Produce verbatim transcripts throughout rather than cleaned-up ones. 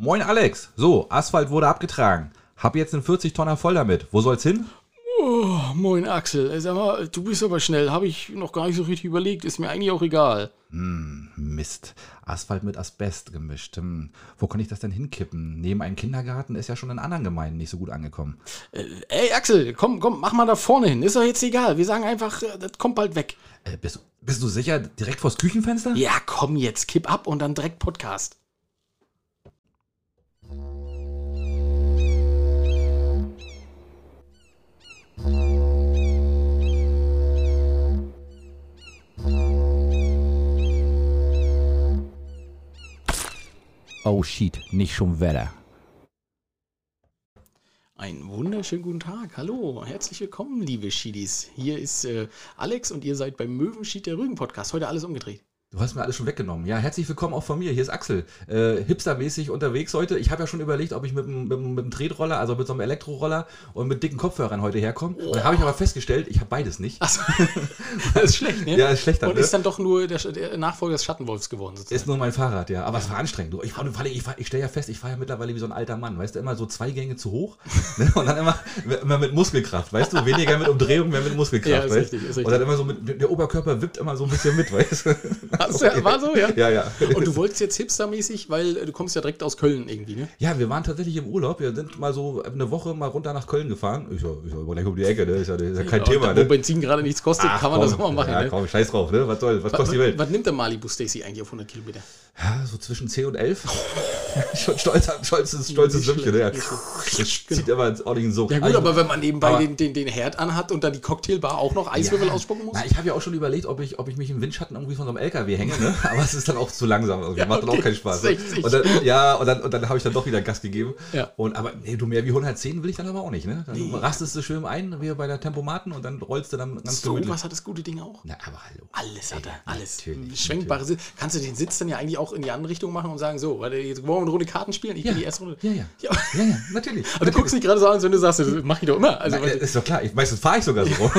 Moin Alex, so, Asphalt wurde abgetragen. Hab jetzt einen vierzig Tonner voll damit. Wo soll's hin? Oh, moin Axel, sag mal, du bist aber schnell, habe ich noch gar nicht so richtig überlegt, ist mir eigentlich auch egal. Hm, Mist. Asphalt mit Asbest gemischt. Hm. Wo kann ich das denn hinkippen? Neben einem Kindergarten ist ja schon in anderen Gemeinden nicht so gut angekommen. Äh, ey Axel, komm, komm, mach mal da vorne hin, ist doch jetzt egal, wir sagen einfach, äh, das kommt bald weg. Äh, bist, bist du sicher, direkt vors Küchenfenster? Ja, komm jetzt, kipp ab und dann direkt Podcast. Oh shit, nicht schon Wetter. Einen wunderschönen guten Tag, hallo, herzlich willkommen, liebe Schiedis. Hier ist äh, Alex und ihr seid beim Möwenschied der Rügen-Podcast, heute alles umgedreht. Du hast mir alles schon weggenommen. Ja, herzlich willkommen auch von mir. Hier ist Axel. Äh, hipstermäßig unterwegs heute. Ich habe ja schon überlegt, ob ich mit, mit, mit einem Tretroller, also mit so einem Elektroroller und mit dicken Kopfhörern heute herkomme. Oh. Und da habe ich aber festgestellt, ich habe beides nicht. Achso, das ist schlecht, ne? Ja, ist schlecht dann, Und ne? ist dann doch nur der, der Nachfolger des Schattenwolfs geworden, sozusagen. Ist nur mein Fahrrad, ja. Aber es war anstrengend. Ich, ich, ich, ich stelle ja fest, ich fahre ja mittlerweile wie so ein alter Mann. Weißt du, immer so zwei Gänge zu hoch. Ne? Und dann immer, immer mit Muskelkraft, weißt du? Weniger mit Umdrehung, mehr mit Muskelkraft. Ja, ist weißt? richtig, ist richtig. Und dann immer so mit, der Oberkörper wippt immer so ein bisschen mit, weißt du? Hast du, war so, ja? Ja, ja. Und du wolltest jetzt hipstermäßig, weil äh, du kommst ja direkt aus Köln irgendwie, ne? Ja, wir waren tatsächlich im Urlaub. Wir sind mal so eine Woche mal runter nach Köln gefahren. Ich so, ich so gleich um die Ecke, ne? Ist ja, ist ja kein Ja, Thema, da, wo ne? Benzin gerade nichts kostet, Ach, kann man komm, das auch mal machen, ja, ne? komm, scheiß drauf, ne? Was soll, was Was, kostet die Welt? was nimmt der Malibu Stacy eigentlich auf hundert Kilometer? Ja, so zwischen zehn und elf. Schon stolz, stolzes, stolzes Sümmchen, ne? Das zieht immer ins ordentlichen Sog. Ja gut, Also, aber wenn man nebenbei aber- den, den, den Herd anhat und dann die Cocktailbar auch noch Eiswürfel Ja. ausspucken muss? Na, ich habe ja auch schon überlegt, ob ich, ob ich mich im Windschatten irgendwie von so einem L K W hänge, ne? Aber es ist dann auch zu langsam. Irgendwie. Ja, Macht dann okay. auch keinen Spaß. Ne? sechzig. Und dann, ja, und dann, und dann habe ich dann doch wieder Gas gegeben. Ja. Und, aber nee, du mehr wie hundertzehn will ich dann aber auch nicht, ne? Dann Nee. rastest du schön ein, wie bei der Tempomaten, und dann rollst du dann ganz So gemütlich. was hat das gute Ding auch? Na, aber hallo. Alles hat er, alles. Natürlich, Schwenkbare Sitz. Kannst du den Sitz dann ja eigentlich auch in die andere Richtung machen und sagen, so, warte, jetzt wollen wir eine Runde Karten spielen? Ich Ja. bin die erste Runde. Ja, ja. Ja. Ja, ja, natürlich. Aber du guckst nicht gerade so an, als wenn du sagst, das mach ich doch immer. Also, Na, ist doch klar, ich, meistens fahre ich sogar so.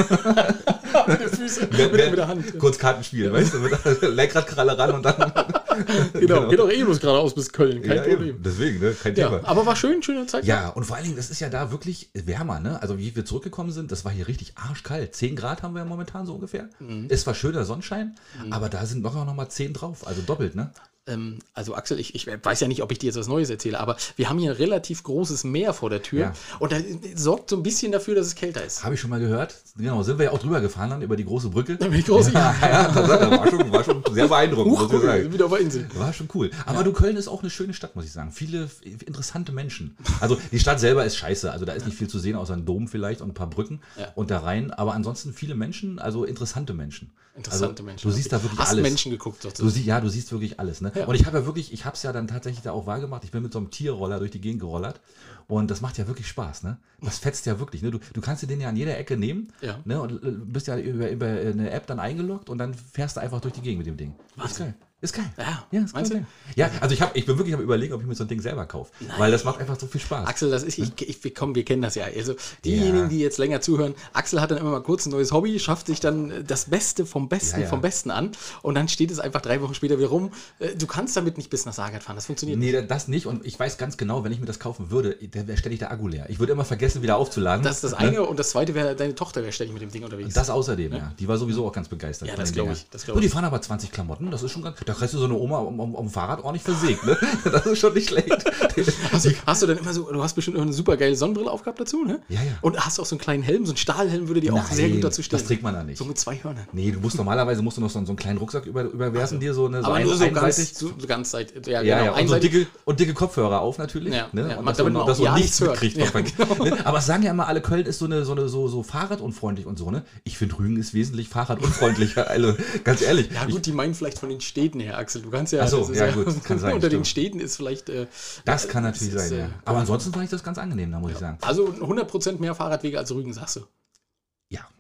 mit den Füßen, Wer- mit, wer- mit der Hand. Kurz Karten spielen, weißt du, mit der Lenkradkralle ran und dann. Genau, geht doch eh bloß geradeaus bis Köln, kein Ja, Problem. eben. Deswegen, ne? Kein Ja, Thema. aber war schön, schöne Zeit. Ja, und vor allen Dingen, das ist ja da wirklich wärmer, ne? Also wie wir zurückgekommen sind, das war hier richtig arschkalt. zehn Grad haben wir ja momentan so ungefähr. Mhm. Es war schöner Sonnenschein, aber da sind noch, noch mal zehn drauf, also doppelt, ne? Ähm, also Axel, ich, ich weiß ja nicht, ob ich dir jetzt was Neues erzähle, aber wir haben hier ein relativ großes Meer vor der Tür Ja. und da sorgt so ein bisschen dafür, dass es kälter ist. Habe ich schon mal gehört. Genau, sind wir ja auch drüber gefahren dann über die große Brücke. Über die große- ja, ja, das war schon, war schon sehr beeindruckend, Huch, muss ich wir sagen. sind wieder auf der Insel. War schon cool. Aber du, Köln ist auch eine schöne Stadt, muss ich sagen. Viele f- interessante Menschen. Also die Stadt selber ist scheiße. Also da ist nicht viel zu sehen, außer ein Dom vielleicht und ein paar Brücken Ja. und der Rhein. Aber ansonsten viele Menschen, also interessante Menschen. Interessante also, Menschen. Du siehst da wirklich Hast alles. Menschen geguckt, Du sozusagen. sie, ja, du siehst wirklich alles. Ne? Ja. Und ich habe ja wirklich, ich habe es ja dann tatsächlich da auch wahrgemacht. Ich bin mit so einem Tierroller durch die Gegend gerollert. Und das macht ja wirklich Spaß. Ne? Das fetzt ja wirklich. Ne? Du, du kannst dir den ja an jeder Ecke nehmen. Ja. Ne? Und äh, bist ja über, über eine App dann eingeloggt und dann fährst du einfach durch die Gegend mit dem Ding. Ist geil. Ist geil. Ja, Ja, ist meinst geil. du? Ja, also ich, hab, ich bin wirklich am Überlegen, ob ich mir so ein Ding selber kaufe. Weil das macht einfach so viel Spaß. Axel, das ist, ich, ich, wir, kommen, wir kennen das ja. Also diejenigen, Ja. die jetzt länger zuhören, Axel hat dann immer mal kurz ein neues Hobby, schafft sich dann das Beste vom Besten Ja, ja. vom Besten an und dann steht es einfach drei Wochen später wieder rum. Äh, Du kannst damit nicht bis nach Saargard fahren, das funktioniert nicht. Nee, das nicht. Und ich weiß ganz genau, wenn ich mir das kaufen würde, dann wäre ständig der Akku leer. Ich würde immer vergessen, wieder aufzuladen. Das ist das eine und das zweite wäre, deine Tochter wäre ständig mit dem Ding unterwegs. Das außerdem, ja. Die war sowieso auch ganz begeistert. Ja, von das den glaub Dingern. ich, das glaub Und die ich. fahren aber zwanzig Klamotten, das ist schon ganz. Da kriegst du so eine Oma um, um, um Fahrrad ordentlich versägt, ne? Das ist schon nicht schlecht. Hast du, hast du dann immer so, du hast bestimmt immer eine super geile Sonnenbrille aufgehabt dazu, ne? Ja, ja. Und hast auch so einen kleinen Helm, so einen Stahlhelm würde dir auch sehr gut dazu stehen. Das trägt man da nicht. So mit zwei Hörnern. Nee, du musst normalerweise musst du noch so, so einen kleinen Rucksack über, überwerfen, dir so eine Aber ein- nur so ganz, einseitig. so, so ganz seit, ja, Ja, genau, ja, und, so einseitig. dicke, und dicke Kopfhörer auf natürlich. Ja, ne? ja, Und man- dass damit man, man dass auch man ja nichts nichts hört. mitkriegt. Ja, was man- genau. ne? Aber es sagen ja immer alle, Köln ist so, eine, so, eine, so, so fahrradunfreundlich und so. Ne? Ich finde, Rügen ist wesentlich fahrradunfreundlicher. Also, ganz ehrlich. Ja gut, die meinen vielleicht von den Städten her, Axel. Du kannst ja, Ach so, das ist ja, gut, kann sein, unter den stimmt. Städten ist vielleicht... Äh, Das kann äh, natürlich ist, sein, äh, ja. Aber ansonsten fand ich das ganz angenehm, da muss ich sagen. Also hundert Prozent mehr Fahrradwege als Rügen, sagst du. Ja,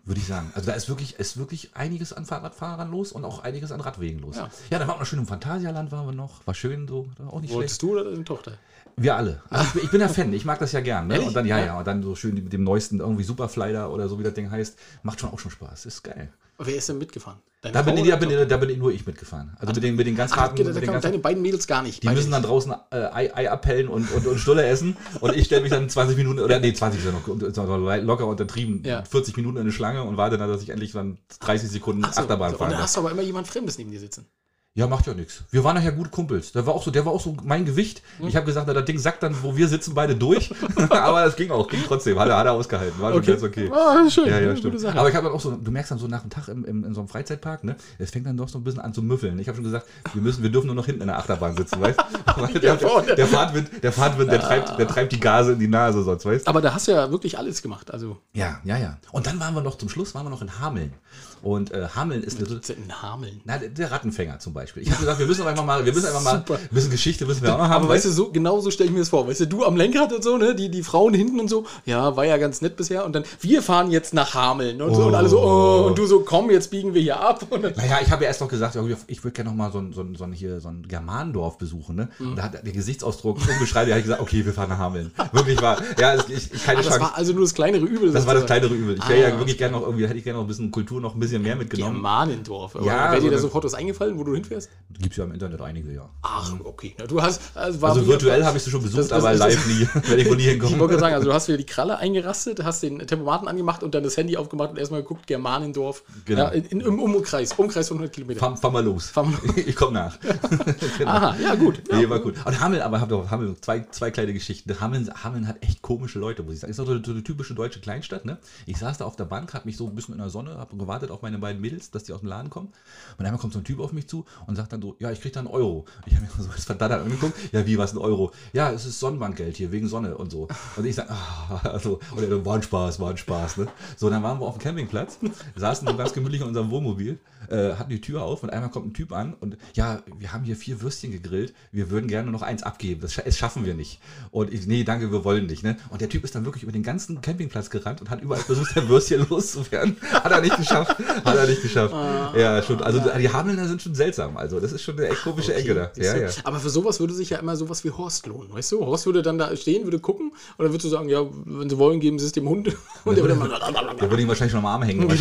Würde ich sagen. Also da ist wirklich, ist wirklich einiges an Fahrradfahrern los und auch einiges an Radwegen los. Ja. Ja, dann waren wir noch schön im Phantasialand, waren wir noch. War schön so, auch nicht Wolltest schlecht. du oder deine Tochter? Wir alle. Also ich, bin, ich bin ja Fan, ich mag das ja gern. Ne? Ehrlich? Und dann, ja, Ja. ja, und dann so schön mit dem neuesten irgendwie Superflider oder so, wie das Ding heißt. Macht schon auch schon Spaß. Ist geil. Wer ist denn mitgefahren? Deine Da bin, Frau ich, da, oder bin, ich- da bin ich nur ich mitgefahren. Also mit den, mit den ganz Ach, harten. da mit den kamen ganz, deine beiden Mädels gar nicht. die Beide müssen dann nicht. draußen äh, Ei, Ei abpellen und, und, und Stulle essen. Und ich stelle mich dann zwanzig Minuten, oder nee, zwanzig ist ja noch ist noch locker untertrieben, Ja. vierzig Minuten in eine Schlange und warte dann, dass ich endlich dann dreißig Sekunden Ach so, Achterbahn so. Und fahren dann kann. hast du aber immer jemand Fremdes neben dir sitzen. Ja, macht ja nichts. Wir waren nachher gute Kumpels. Der war auch so, der war auch so mein Gewicht. Ich habe gesagt, na, das Ding sackt dann, wo wir sitzen, beide durch. Aber das ging auch, ging trotzdem. Hat er, hat er ausgehalten. War schon ganz okay. Ah, schön. Ja, ja, Gute stimmt. Sache. Aber ich habe dann auch so, du merkst dann so nach dem Tag im, im, in so einem Freizeitpark, ne, es fängt dann doch so ein bisschen an zu müffeln. Ich habe schon gesagt, wir müssen, wir dürfen nur noch hinten in der Achterbahn sitzen, weißt du? Weil der, der, der Fahrtwind, der Fahrtwind, der treibt, der treibt die Gase in die Nase sonst, weißt du? Aber da hast du ja wirklich alles gemacht. Also, Ja, ja, ja. Und dann waren wir noch, zum Schluss waren wir noch in Hameln. Und äh, Hameln ist eine, gibt's denn in Hameln. na, der- der Rattenfänger zum Beispiel. Ich habe gesagt, wir müssen einfach mal, wir müssen einfach mal, Super. ein bisschen Geschichte müssen wir auch noch haben. Aber weißt du, so, genau so stelle ich mir das vor. Weißt du, du am Lenkrad und so, ne? Die, die Frauen hinten und so. Ja, war ja ganz nett bisher. Und dann, wir fahren jetzt nach Hameln. Und, so, und alle so, oh, und du so, komm, jetzt biegen wir hier ab. Und dann, Naja, ich habe ja erst noch gesagt, ja, ich würde gerne noch mal so ein, so ein, so ein, hier, so ein Germanendorf besuchen. Ne? Und da hat der Gesichtsausdruck umgeschreibt, da habe ich gesagt, okay, wir fahren nach Hameln. Wirklich war, ja, es- ich, ich, keine ah, das Chance. war also nur das kleinere Übel. Das war das sozusagen. kleinere Übel. Ich wäre ja Ah, wirklich gerne noch irgendwie, hätte ich gerne noch ein bisschen Kultur, noch ein bisschen mehr mitgenommen. Germanendorf. Aber Ja, wäre dir so da eine- sofort was eingefallen, wo du hinfährst? Gibt es ja im Internet einige, ja. Ach, okay. Na, du hast, also, war Also wieder- virtuell habe ich sie schon besucht, Das- das- aber das- live nie. Werde ich wohl nie Ich wollte hinkommen. gerade sagen, also du hast wieder die Kralle eingerastet, hast den Tempomaten angemacht und dann das Handy aufgemacht und erstmal geguckt, Germanendorf. Genau. Ja, in, in, Im Umkreis, Umkreis von hundert Kilometern. Fahr, fahr mal los. Fahr mal Ich komme nach. Genau. Aha, ja gut. Ja. Nee, war gut. Und Hameln, aber hab doch Hameln, zwei, zwei kleine Geschichten. Hameln, Hameln hat echt komische Leute, muss ich sagen. Ist doch so eine, so eine typische deutsche Kleinstadt, ne? Ich saß da auf der Bank, hab mich so ein bisschen in der Sonne, hab gewartet auf meine beiden Mädels, dass die aus dem Laden kommen. Und einmal kommt so ein Typ auf mich zu und sagt dann so, ja, ich krieg da einen Euro. Ich habe mir so das verdammt angeguckt. Ja, wie, was ein Euro? Ja, es ist Sonnenbankgeld hier, wegen Sonne und so. Und ich sag, ah, also, und er, war ein Spaß, war ein Spaß, ne? So, dann waren wir auf dem Campingplatz, saßen so ganz gemütlich in unserem Wohnmobil, äh, hatten die Tür auf und einmal kommt ein Typ an und ja, wir haben hier vier Würstchen gegrillt, wir würden gerne noch eins abgeben, das, scha- das schaffen wir nicht. Und ich, nee, danke, wir wollen nicht, ne? Und der Typ ist dann wirklich über den ganzen Campingplatz gerannt und hat überall versucht, sein Würstchen loszuwerden. Hat er nicht geschafft, hat er nicht geschafft. Ja, schon, also die Hamelner sind schon seltsam, also das ist schon eine echt komische Ecke da. Siehst Ja, du? ja. Aber für sowas würde sich ja immer sowas wie Horst lohnen, weißt du? Horst würde dann da stehen, würde gucken und dann würdest du sagen, ja, wenn sie wollen, geben sie es dem Hund. Und der würde mal, Der würde ihn wahrscheinlich schon am Arm hängen.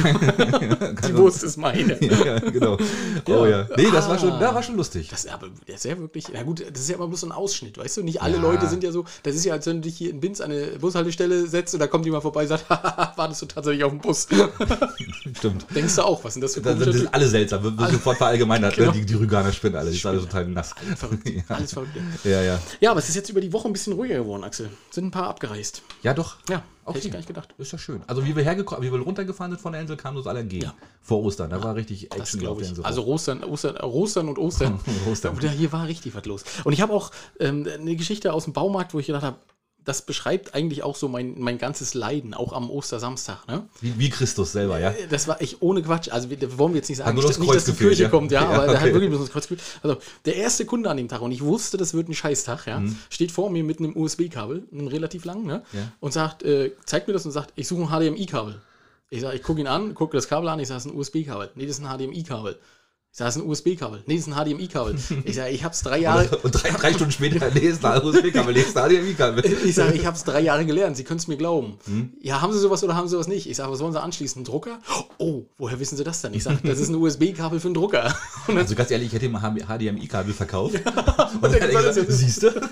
die Wurst ist meine. Ja, genau. Oh ja. Nee, das war schon, das war schon lustig. Das, aber das ist ja wirklich, na gut, das ist ja immer bloß so ein Ausschnitt, weißt du? Nicht alle Ja. Leute sind ja so, das ist ja, als wenn du dich hier in Binz an eine Bushaltestelle setzt und da kommt jemand vorbei und sagt, haha, wartest du tatsächlich auf den Bus? Stimmt. Denkst du auch, was sind das für Das komische sind alle seltsam, wird wird sofort verallgemeinert. Genau. Ne? Die, die Rüganer spinnen alle, die sind alle total nass. Verrückt. Ja. Alles verrückt. Ja, ja. Ja, aber es ist jetzt über die Woche ein bisschen ruhiger geworden, Axel. Sind ein paar abgereist. Ja, doch. Ja, Okay. hätte ich gar nicht gedacht. Ist ja schön. Also wie wir hergekommen, wie wir runtergefahren sind von der Insel, kamen uns alle entgegen. Ja. Vor Ostern. Da war richtig Das Action auf glaube der ich. Insel. Also Ostern, Ostern, Ostern und Ostern. Ostern. Und hier war richtig was los. Und ich habe auch ähm, eine Geschichte aus dem Baumarkt, wo ich gedacht habe, das beschreibt eigentlich auch so mein, mein ganzes Leiden, auch am Ostersamstag. Ne? wie, wie Christus selber, ja? Das war echt ohne Quatsch. Also wir, wir wollen jetzt nicht sagen, Hat nur nicht, das nicht, Kreuz dass die gefehlt, Kirche ja? kommt, ja, Ja, aber der hat okay. wirklich bloß das Kreuz gefehlt. Also der erste Kunde an dem Tag, und ich wusste, das wird ein Scheißtag, ja, Mhm. steht vor mir mit einem U S B-Kabel, einem relativ langen, ne? Ja. Und sagt, äh, zeigt mir das und sagt, ich suche ein H D M I-Kabel. Ich sage, ich gucke ihn an, gucke das Kabel an, ich sage, das ist ein U S B-Kabel. Nee, das ist ein H D M I-Kabel. Ich sage, das ist ein U S B-Kabel. Nee, das ist ein H D M I-Kabel. Ich sage, ich habe es drei Jahre... Und drei, drei Stunden später, nee, ist ein U S B-Kabel, nee, ist ein H D M I-Kabel. Ich sage, ich habe es drei Jahre gelernt, Sie können es mir glauben. Ja, haben Sie sowas oder haben Sie sowas nicht? Ich sage, was wollen Sie anschließen? Einen Drucker? Oh, woher wissen Sie das denn? Ich sage, das ist ein U S B-Kabel für einen Drucker. Und dann, Also ganz ehrlich, ich hätte ihm ein H D M I-Kabel verkauft. Und und dann der hätte ich gesagt, gesagt, siehst du?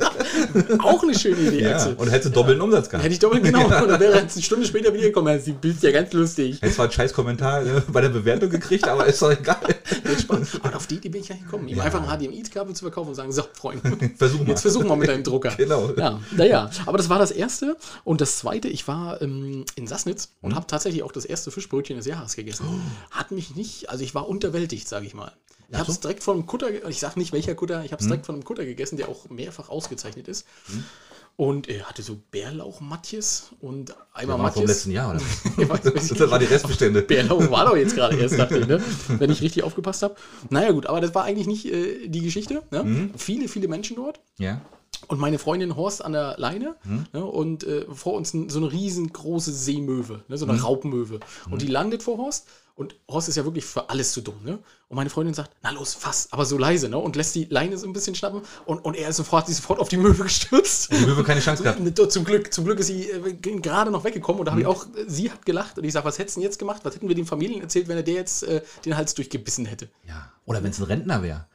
auch eine schöne Idee, Ja, Axel. und hätte doppelten Umsatz gehabt. Hätte ich doppelt genau. Und dann wäre er eine Stunde später wieder gekommen. Sie Bild ja ganz lustig. Hätte zwar einen scheiß Kommentar äh, bei der Bewertung gekriegt, aber ist doch egal. Aber auf die Idee bin ich ja gekommen. Ihm einfach ein H D M I-Kabel zu verkaufen und sagen, so, Freund, Versuch mal. jetzt versuchen wir mit deinem Drucker. Genau. Ja, naja, aber das war das Erste. Und das Zweite, ich war ähm, in Sassnitz und habe tatsächlich auch das erste Fischbrötchen des Jahres gegessen. Hat mich nicht, also ich war unterwältigt, sage ich mal. Ich habe es direkt von einem Kutter, ich sage nicht welcher Kutter, ich habe es direkt von einem Kutter gegessen, der auch mehrfach ausgezeichnet ist. Und er hatte so Bärlauch-Matjes und einmal War vom Matjes. letzten Jahr, oder? Ich weiß, weiß ich Das waren die nicht. Restbestände. Bärlauch war doch jetzt gerade erst, dachte ich, ne? Wenn ich richtig aufgepasst habe. Naja gut, aber das war eigentlich nicht äh, die Geschichte. Ne? Viele, viele Menschen dort. Ja. und meine Freundin Horst an der Leine hm. ne, und äh, vor uns so eine riesengroße Seemöwe, ne, so eine hm. Raubmöwe. Und die landet vor Horst. Und Horst ist ja wirklich für alles zu dumm, ne? Und meine Freundin sagt, na los, fass, aber so leise, ne? Und lässt die Leine so ein bisschen schnappen. Und, und er ist sofort, sie sofort auf die Möwe gestürzt. Die Möwe keine Chance gehabt. Zum Glück, zum Glück ist sie äh, gerade noch weggekommen. Und da habe ich auch, äh, sie hat gelacht. Und ich sage, was hättest du denn jetzt gemacht? Was hätten wir den Familien erzählt, wenn er der jetzt äh, den Hals durchgebissen hätte? Ja. Oder wenn es ein Rentner wäre.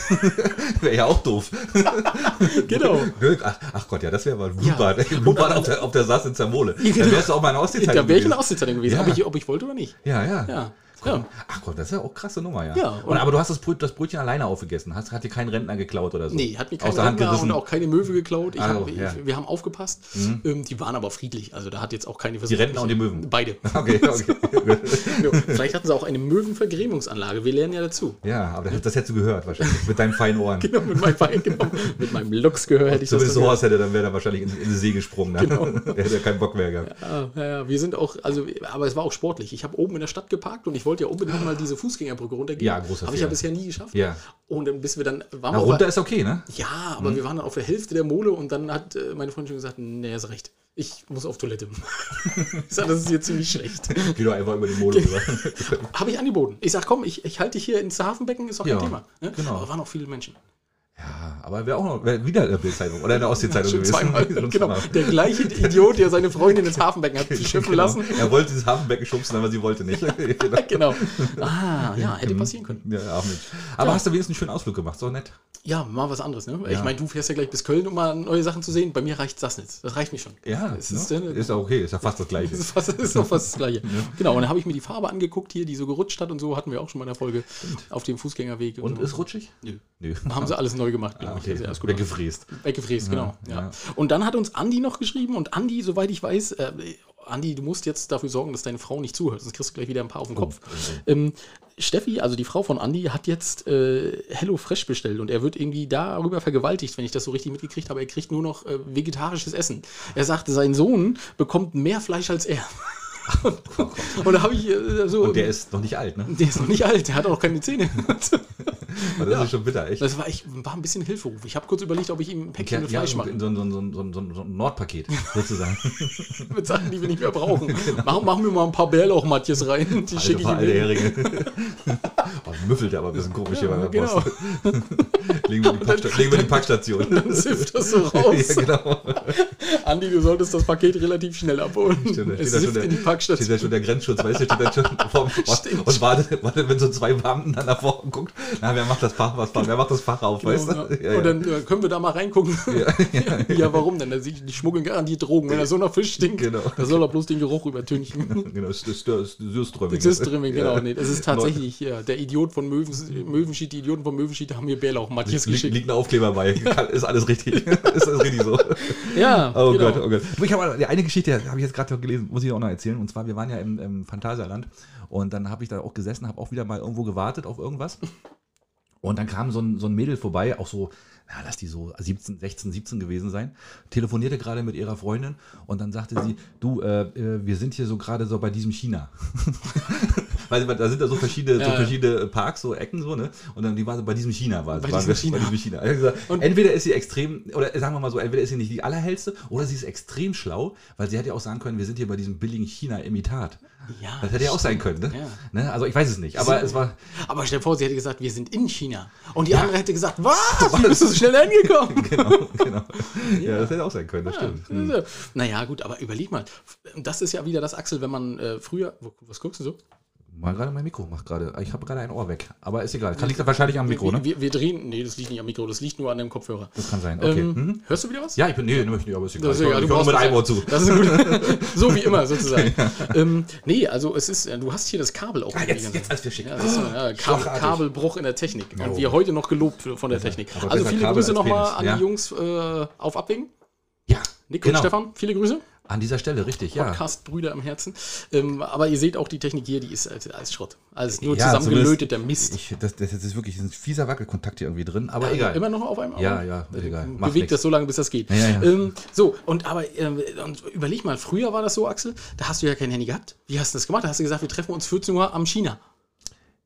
Wäre ja auch doof. Genau. Ach, ach Gott, ja, das wäre mal Blutbad. Ja. Blutbad auf der, auf der Saß in Zermole. Ja, genau. Da wärst du auch mal eine Auszeichnung gewesen. Da wäre ich eine Auszeichnung gewesen, ja. ob, ich, ob ich wollte oder nicht. Ja, ja. Ja. Ja. Ach Gott, das ist ja auch eine krasse Nummer, ja. ja und, aber du hast das, Bröt, das Brötchen alleine aufgegessen. Hast, hat dir kein Rentner geklaut oder so? Nee, hat mir kein aus der Hand Rentner gerissen. und auch keine Möwe geklaut. Ich also, hab, ja. ich, wir haben aufgepasst. Mhm. Ähm, die waren aber friedlich. Also da hat jetzt auch keine Versuch. Die Rentner und die Möwen? Beide. Okay, okay. ja, vielleicht hatten sie auch eine Möwenvergrämungsanlage. Wir lernen ja dazu. Ja, aber das, das hättest du gehört wahrscheinlich. Mit deinen feinen Ohren. Genau, mit meinem, feinen, genau, mit meinem Luchsgehör hätte ich so das so was hätte, dann wäre er wahrscheinlich in, in die See gesprungen. Ne? Genau. Der hätte ja keinen Bock mehr gehabt. Ja, ja, ja, wir sind auch, also, aber es war auch sportlich. Ich habe oben in der Stadt geparkt und ich wollte ja unbedingt mal diese Fußgängerbrücke runtergehen. Ja, großer Habe ich ja bisher nie geschafft. Ja. Und dann bis wir dann waren Na, wir runter aber, ist okay, ne? Ja, aber mhm. wir waren dann auf der Hälfte der Mole und dann hat äh, meine Freundin schon gesagt, nee, ist recht. Ich muss auf Toilette. Ich sag, das ist hier ziemlich schlecht. Geh doch einfach über die Mole rüber. Habe ich angeboten. Ich sag, komm, ich, ich halte dich hier ins Hafenbecken, ist doch kein ja, Thema. Ne? Genau. Aber waren auch viele Menschen. Ja, aber wäre auch noch wär wieder in der Bildzeitung oder in der Ostsee-Zeitung ja, gewesen. Zweimal, genau. Der gleiche Idiot, der seine Freundin ins Hafenbecken hat schiffen genau. lassen. Er wollte dieses Hafenbecken schubsen, aber sie wollte nicht. genau. genau. Ah, ja, hätte passieren können. Ja, auch nicht. Aber ja. hast du wenigstens einen schönen Ausflug gemacht, so nett. Ja, mal was anderes. Ne? Ja. Ich meine, du fährst ja gleich bis Köln, um mal neue Sachen zu sehen. Bei mir reicht Sassnitz. Das reicht mir schon. Ja, es ist, ja, ist auch okay. Ist ja fast das Gleiche. ist, fast, ist auch fast das Gleiche. Ja. Genau, und dann habe ich mir die Farbe angeguckt hier, die so gerutscht hat und so. Hatten wir auch schon mal in der Folge Stimmt. auf dem Fußgängerweg. Und, und so. ist rutschig? Nö. Nö. Haben sie alles neu gemacht. Ah, okay. Also Weggefräst. Weggefräst, ja, genau. Ja. Ja. Und dann hat uns Andi noch geschrieben und Andi, soweit ich weiß, äh, Andi, du musst jetzt dafür sorgen, dass deine Frau nicht zuhört, sonst kriegst du gleich wieder ein paar auf den Kopf. Oh, okay. ähm, Steffi, also die Frau von Andi, hat jetzt äh, Hello Fresh bestellt und er wird irgendwie darüber vergewaltigt, wenn ich das so richtig mitgekriegt habe. Er kriegt nur noch äh, vegetarisches Essen. Er sagte, sein Sohn bekommt mehr Fleisch als er. Und da habe ich äh, so. Und der ist noch nicht alt, ne? Der ist noch nicht alt, der hat auch noch keine Zähne. das ja. ist schon bitter, echt. Das war, echt, war ein bisschen Hilferuf. Ich habe kurz überlegt, ob ich ihm ein Päckchen ja, mit Fleisch ja, mache. So, so, so, so, so, so ein Nordpaket, sozusagen. Mit Sachen, die wir nicht mehr brauchen. genau. Machen, machen wir mal ein paar Bärlauchmatjes rein. Die schicke ich ihm Heringe. Oh, müffelt ja aber ein bisschen komisch ja, hier bei der genau. Post. legen, wir die Packsta- legen wir die Packstation. Dann sifft das so raus. ja, genau. Andi, du solltest das Paket relativ schnell abholen. Stimmt, es steht, sifft da in die Packstation. steht da schon der Grenzschutz, weißt du, steht da schon vor dem und wartet, wartet, wenn so zwei Beamten dann davor guckt, na, wer macht das Fach, was, wer macht das Fach auf, genau, weißt du? Ja. Ja, und dann äh, können wir da mal reingucken. Ja, ja, ja warum denn? Da sieht die schmuggeln garantiert Drogen. Wenn er so nach Fisch stinkt, genau. Da soll er bloß den Geruch übertünchen. Genau, Süßströmming. Süßströmming, genau. Nee, das ist tatsächlich ja, der Idiot von Möwen, Möwenschied, die Idioten von Möwenschied haben mir Bärlauchmatjes geschickt. Liegt ein Aufkleber bei. Ist alles richtig. Ist alles richtig so. Ja, oh genau. Gott, oh Gott. Ich habe eine Geschichte, habe ich jetzt gerade gelesen, muss ich auch noch erzählen. Und zwar, wir waren ja im, im Phantasialand und dann habe ich da auch gesessen, habe auch wieder mal irgendwo gewartet auf irgendwas. Und dann kam so ein, so ein Mädel vorbei, auch so, na, lass die so siebzehn, sechzehn, siebzehn gewesen sein, telefonierte gerade mit ihrer Freundin und dann sagte sie, du, äh, wir sind hier so gerade so bei diesem China. Weil da sind da so verschiedene, ja, so verschiedene Parks, so Ecken, so, ne? Und dann die war so bei diesem China, war, bei, war diesem China. bei diesem China. Ich gesagt, entweder ist sie extrem, oder sagen wir mal so, entweder ist sie nicht die allerhellste, oder sie ist extrem schlau, weil sie hätte ja auch sagen können, wir sind hier bei diesem billigen China-Imitat. Ja, das hätte ja auch sein können, ne? Ja. ne? Also ich weiß es nicht, aber es war... Aber stell dir vor, sie hätte gesagt, wir sind in China. Und die ja. andere hätte gesagt, was? Wie bist du so schnell hingekommen? genau, genau. Ja, ja, das hätte auch sein können, das ja. stimmt. Hm. Naja, gut, aber überleg mal. Das ist ja wieder das, Axel, wenn man äh, früher... Was guckst du so? Mal gerade mein Mikro macht gerade. Ich habe gerade ein Ohr weg. Aber ist egal. Kann liegt wahrscheinlich am Mikro, wir, ne? Wir, wir drehen. Nee, das liegt nicht am Mikro, das liegt nur an dem Kopfhörer. Das kann sein. Okay. Ähm, mhm. Hörst du wieder was? Ja, ich bin. Nee, nee, nee aber ist egal. Das ist egal. Ich Du höre mit einem Ohr zu. Das ist gut. So wie immer, sozusagen. ähm, nee, also es ist. Du hast hier das Kabel auch. Ah, jetzt, jetzt als wir schicken. Ja, das ist, ja, Kabel, Kabelbruch in der Technik. Und oh. wir heute noch gelobt von der Technik. Aber also viele Grüße nochmal an ja. die Jungs äh, auf Abwägen. Ja. Nick genau. und Stefan, viele Grüße. An dieser Stelle, richtig, ja. Podcast-Brüder im Herzen. Ähm, aber ihr seht auch, die Technik hier, die ist als, als Schrott. Alles nur ja, zusammengelöteter Mist. Ich, das, das ist wirklich ein fieser Wackelkontakt hier irgendwie drin, aber ja, egal. Immer noch auf einem Auge? Ja, ja, ist egal. Macht bewegt nix. Das so lange, bis das geht. Ja, ja. Ähm, so, und aber ähm, und überleg mal, früher war das so, Axel, da hast du ja kein Handy gehabt. Wie hast du das gemacht? Da hast du gesagt, wir treffen uns vierzehn Uhr am China.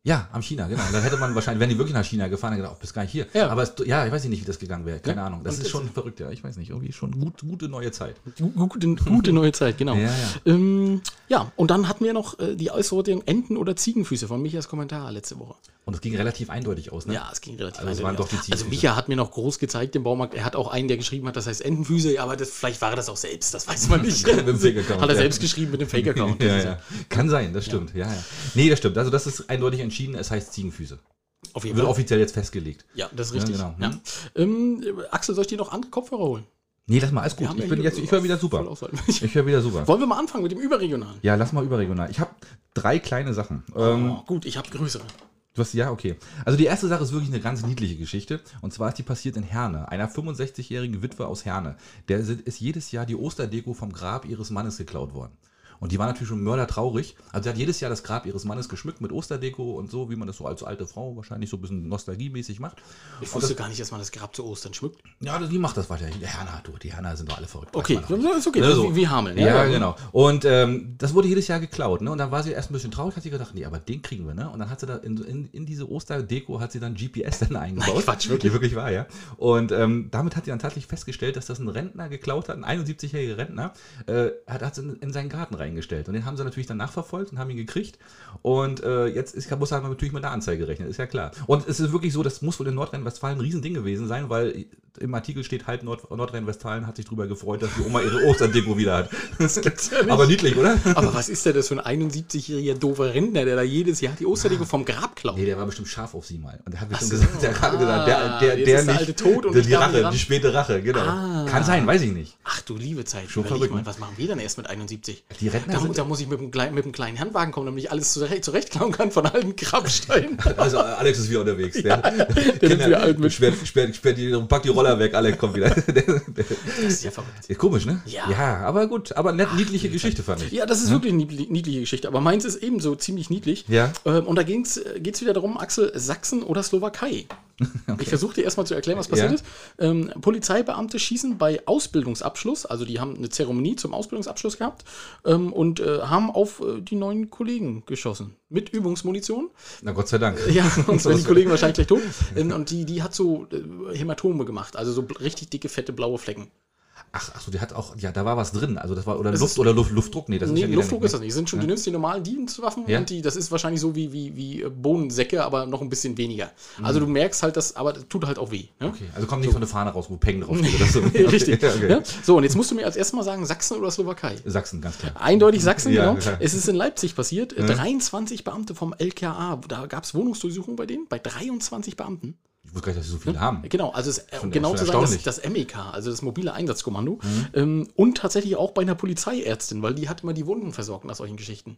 Ja, am China, genau. Dann hätte man wahrscheinlich, wenn die wirklich nach China gefahren, dann gedacht, oh, bist gar nicht hier. Ja. Aber es, ja, ich weiß nicht, wie das gegangen wäre. Keine Ja. Ahnung. Das Und ist das- schon verrückt, ja. Ich weiß nicht. Irgendwie schon gut, gute neue Zeit. Gute, gute neue Zeit, genau. Ja, ja. Ähm, ja, und dann hatten wir noch äh, die Aussortierung Enten- oder Ziegenfüße von Michas Kommentar letzte Woche. Und es ging relativ eindeutig aus, ne? Ja, es ging relativ Also es eindeutig waren doch die aus. Also Ziegenfüße. Micha hat mir noch groß gezeigt im Baumarkt. Er hat auch einen, der geschrieben hat, das heißt Entenfüße, aber das, vielleicht war er das auch selbst, das weiß man nicht. Mit dem Fake-Account, Hat er ja. selbst geschrieben mit dem Fake-Account. Das Ja, ist ja. Kann sein, das stimmt. Ja. Ja, ja. Nee, das stimmt. Also das ist eindeutig entschieden. Es heißt Ziegenfüße. Auf jeden Wird Fall. offiziell jetzt festgelegt. Ja, das ist richtig. Ja, Ja, genau. Ähm, Axel, soll ich dir noch andere Kopfhörer holen? Nee, lass mal, alles Wir gut. haben Ich, ja bin hier jetzt, ich höre wieder voll super. aushalten. Ich höre wieder super. Wollen wir mal anfangen mit dem Überregionalen? Ja, lass mal überregional. Ich habe drei kleine Sachen. Ähm, Oh, gut, ich habe größere. Du hast, ja, okay. Also die erste Sache ist wirklich eine ganz niedliche Geschichte. Und zwar ist die passiert in Herne. Einer fünfundsechzigjährigen Witwe aus Herne. Der ist jedes Jahr die Osterdeko vom Grab ihres Mannes geklaut worden. Und die war natürlich schon mördertraurig. Also sie hat jedes Jahr das Grab ihres Mannes geschmückt mit Osterdeko und so, wie man das so als alte Frau wahrscheinlich so ein bisschen nostalgiemäßig macht. Ich Und wusste das, gar nicht, dass man das Grab zu Ostern schmückt. ja, die macht das weiterhin. Die Herner, du, die Herner sind doch alle verrückt. weiß Okay, man doch. ist okay. Ne, so. Wie, wie Hameln. Ja, genau. Und ähm, das wurde jedes Jahr geklaut. Ne? Und dann war sie erst ein bisschen traurig, hat sie gedacht, nee, aber den kriegen wir. Ne? Und dann hat sie da in, in, in diese Osterdeko hat sie dann G P S dann eingebaut. Nein, Quatsch, wirklich? Die wirklich war, ja. Und ähm, damit hat sie dann tatsächlich festgestellt, dass das ein Rentner geklaut hat, ein einundsiebzigjähriger Rentner, äh, hat, hat in, in seinen Garten reingestellt. Und den haben sie natürlich dann nachverfolgt und haben ihn gekriegt. Und äh, jetzt ist, muss er natürlich mit einer Anzeige rechnen, ist ja klar. Und es ist wirklich so, das muss wohl in Nordrhein-Westfalen ein Riesending gewesen sein, weil im Artikel steht, halb Nord Nordrhein-Westfalen hat sich darüber gefreut, dass die Oma ihre Osterdeko wieder hat. Das gibt's ja nicht. Aber niedlich, oder? Aber was ist denn das für ein einundsiebzigjähriger doofer Rentner, der da jedes Jahr die Osterdeko vom Grab klaut? Nee, der war bestimmt scharf auf sie mal. Und der hat bestimmt so. gesagt, der hat gesagt, der, der, jetzt der ist der nicht, Alte tot und die, ich die darf Rache, nicht ran. die späte Rache, genau. Ah. Kann sein, weiß ich nicht. Ach du liebe Zeit, Schon überleg verrückt, mal, ne? was machen wir denn erst mit einundsiebzig? Die Rentner da, mu- sind- da muss ich mit einem, kleinen, mit einem kleinen Handwagen kommen, damit ich alles zurecht, zurechtklauen kann von alten Grabsteinen. Also Alex ist wieder unterwegs. Der, der nimmt wieder alt mit. Sperrt, sperrt, sperrt die, packt die Roller weg, Alex kommt wieder. Der, der, Das ist ja verrückt. ist komisch, ne? Ja. Ja, aber gut, aber nett, niedliche Geschichte fand ich. Ja, das ist wirklich eine niedli- niedliche Geschichte, aber meins ist ebenso ziemlich niedlich. Ja. Ähm, und da geht es wieder darum, Axel, Sachsen oder Slowakei. Ich versuche dir erstmal zu erklären, was passiert Ja. ist. Ähm, Polizeibeamte schießen bei Ausbildungsabschluss, also die haben eine Zeremonie zum Ausbildungsabschluss gehabt ähm, und äh, haben auf äh, die neuen Kollegen geschossen. Mit Übungsmunition. Na Gott sei Dank. Ja, sonst wären die Kollegen wahrscheinlich gleich tot. Ähm, und die, die hat so äh, Hämatome gemacht, also so bl- richtig dicke, fette, blaue Flecken. Ach, ach so, die hat auch, ja, da war was drin. Also das war, oder Es Luft ist- oder Luft, Luftdruck. Nee, das Nee, ist ja wieder Luftdruck nicht, ist das nicht. Die sind schon, du nimmst die normalen Dienstwaffen Ja. und die, das ist wahrscheinlich so wie, wie, wie äh, Bohnensäcke, aber noch ein bisschen weniger. Also du merkst halt, dass, aber das tut halt auch weh. Ne? Okay, also kommt nicht so eine Fahne raus, wo Peng drauf steht. Oder so. Richtig. Okay, okay. Ja? So, und jetzt musst du mir als erstes mal sagen, Sachsen oder Slowakei? Sachsen, ganz klar. Eindeutig Sachsen, Ja, genau. klar. Es ist in Leipzig passiert. dreiundzwanzig Beamte vom L K A. Da gab es Wohnungsdurchsuchungen bei denen, bei dreiundzwanzig Beamten. Ich wusste gar nicht, dass sie so viele haben. Genau, also es, äh, Schon- genau schon zu sagen, das, erstaunlich. das M E K, also das mobile Einsatzkommando. Ähm, und tatsächlich auch bei einer Polizeiärztin, weil die hat immer die Wunden versorgt nach solchen Geschichten.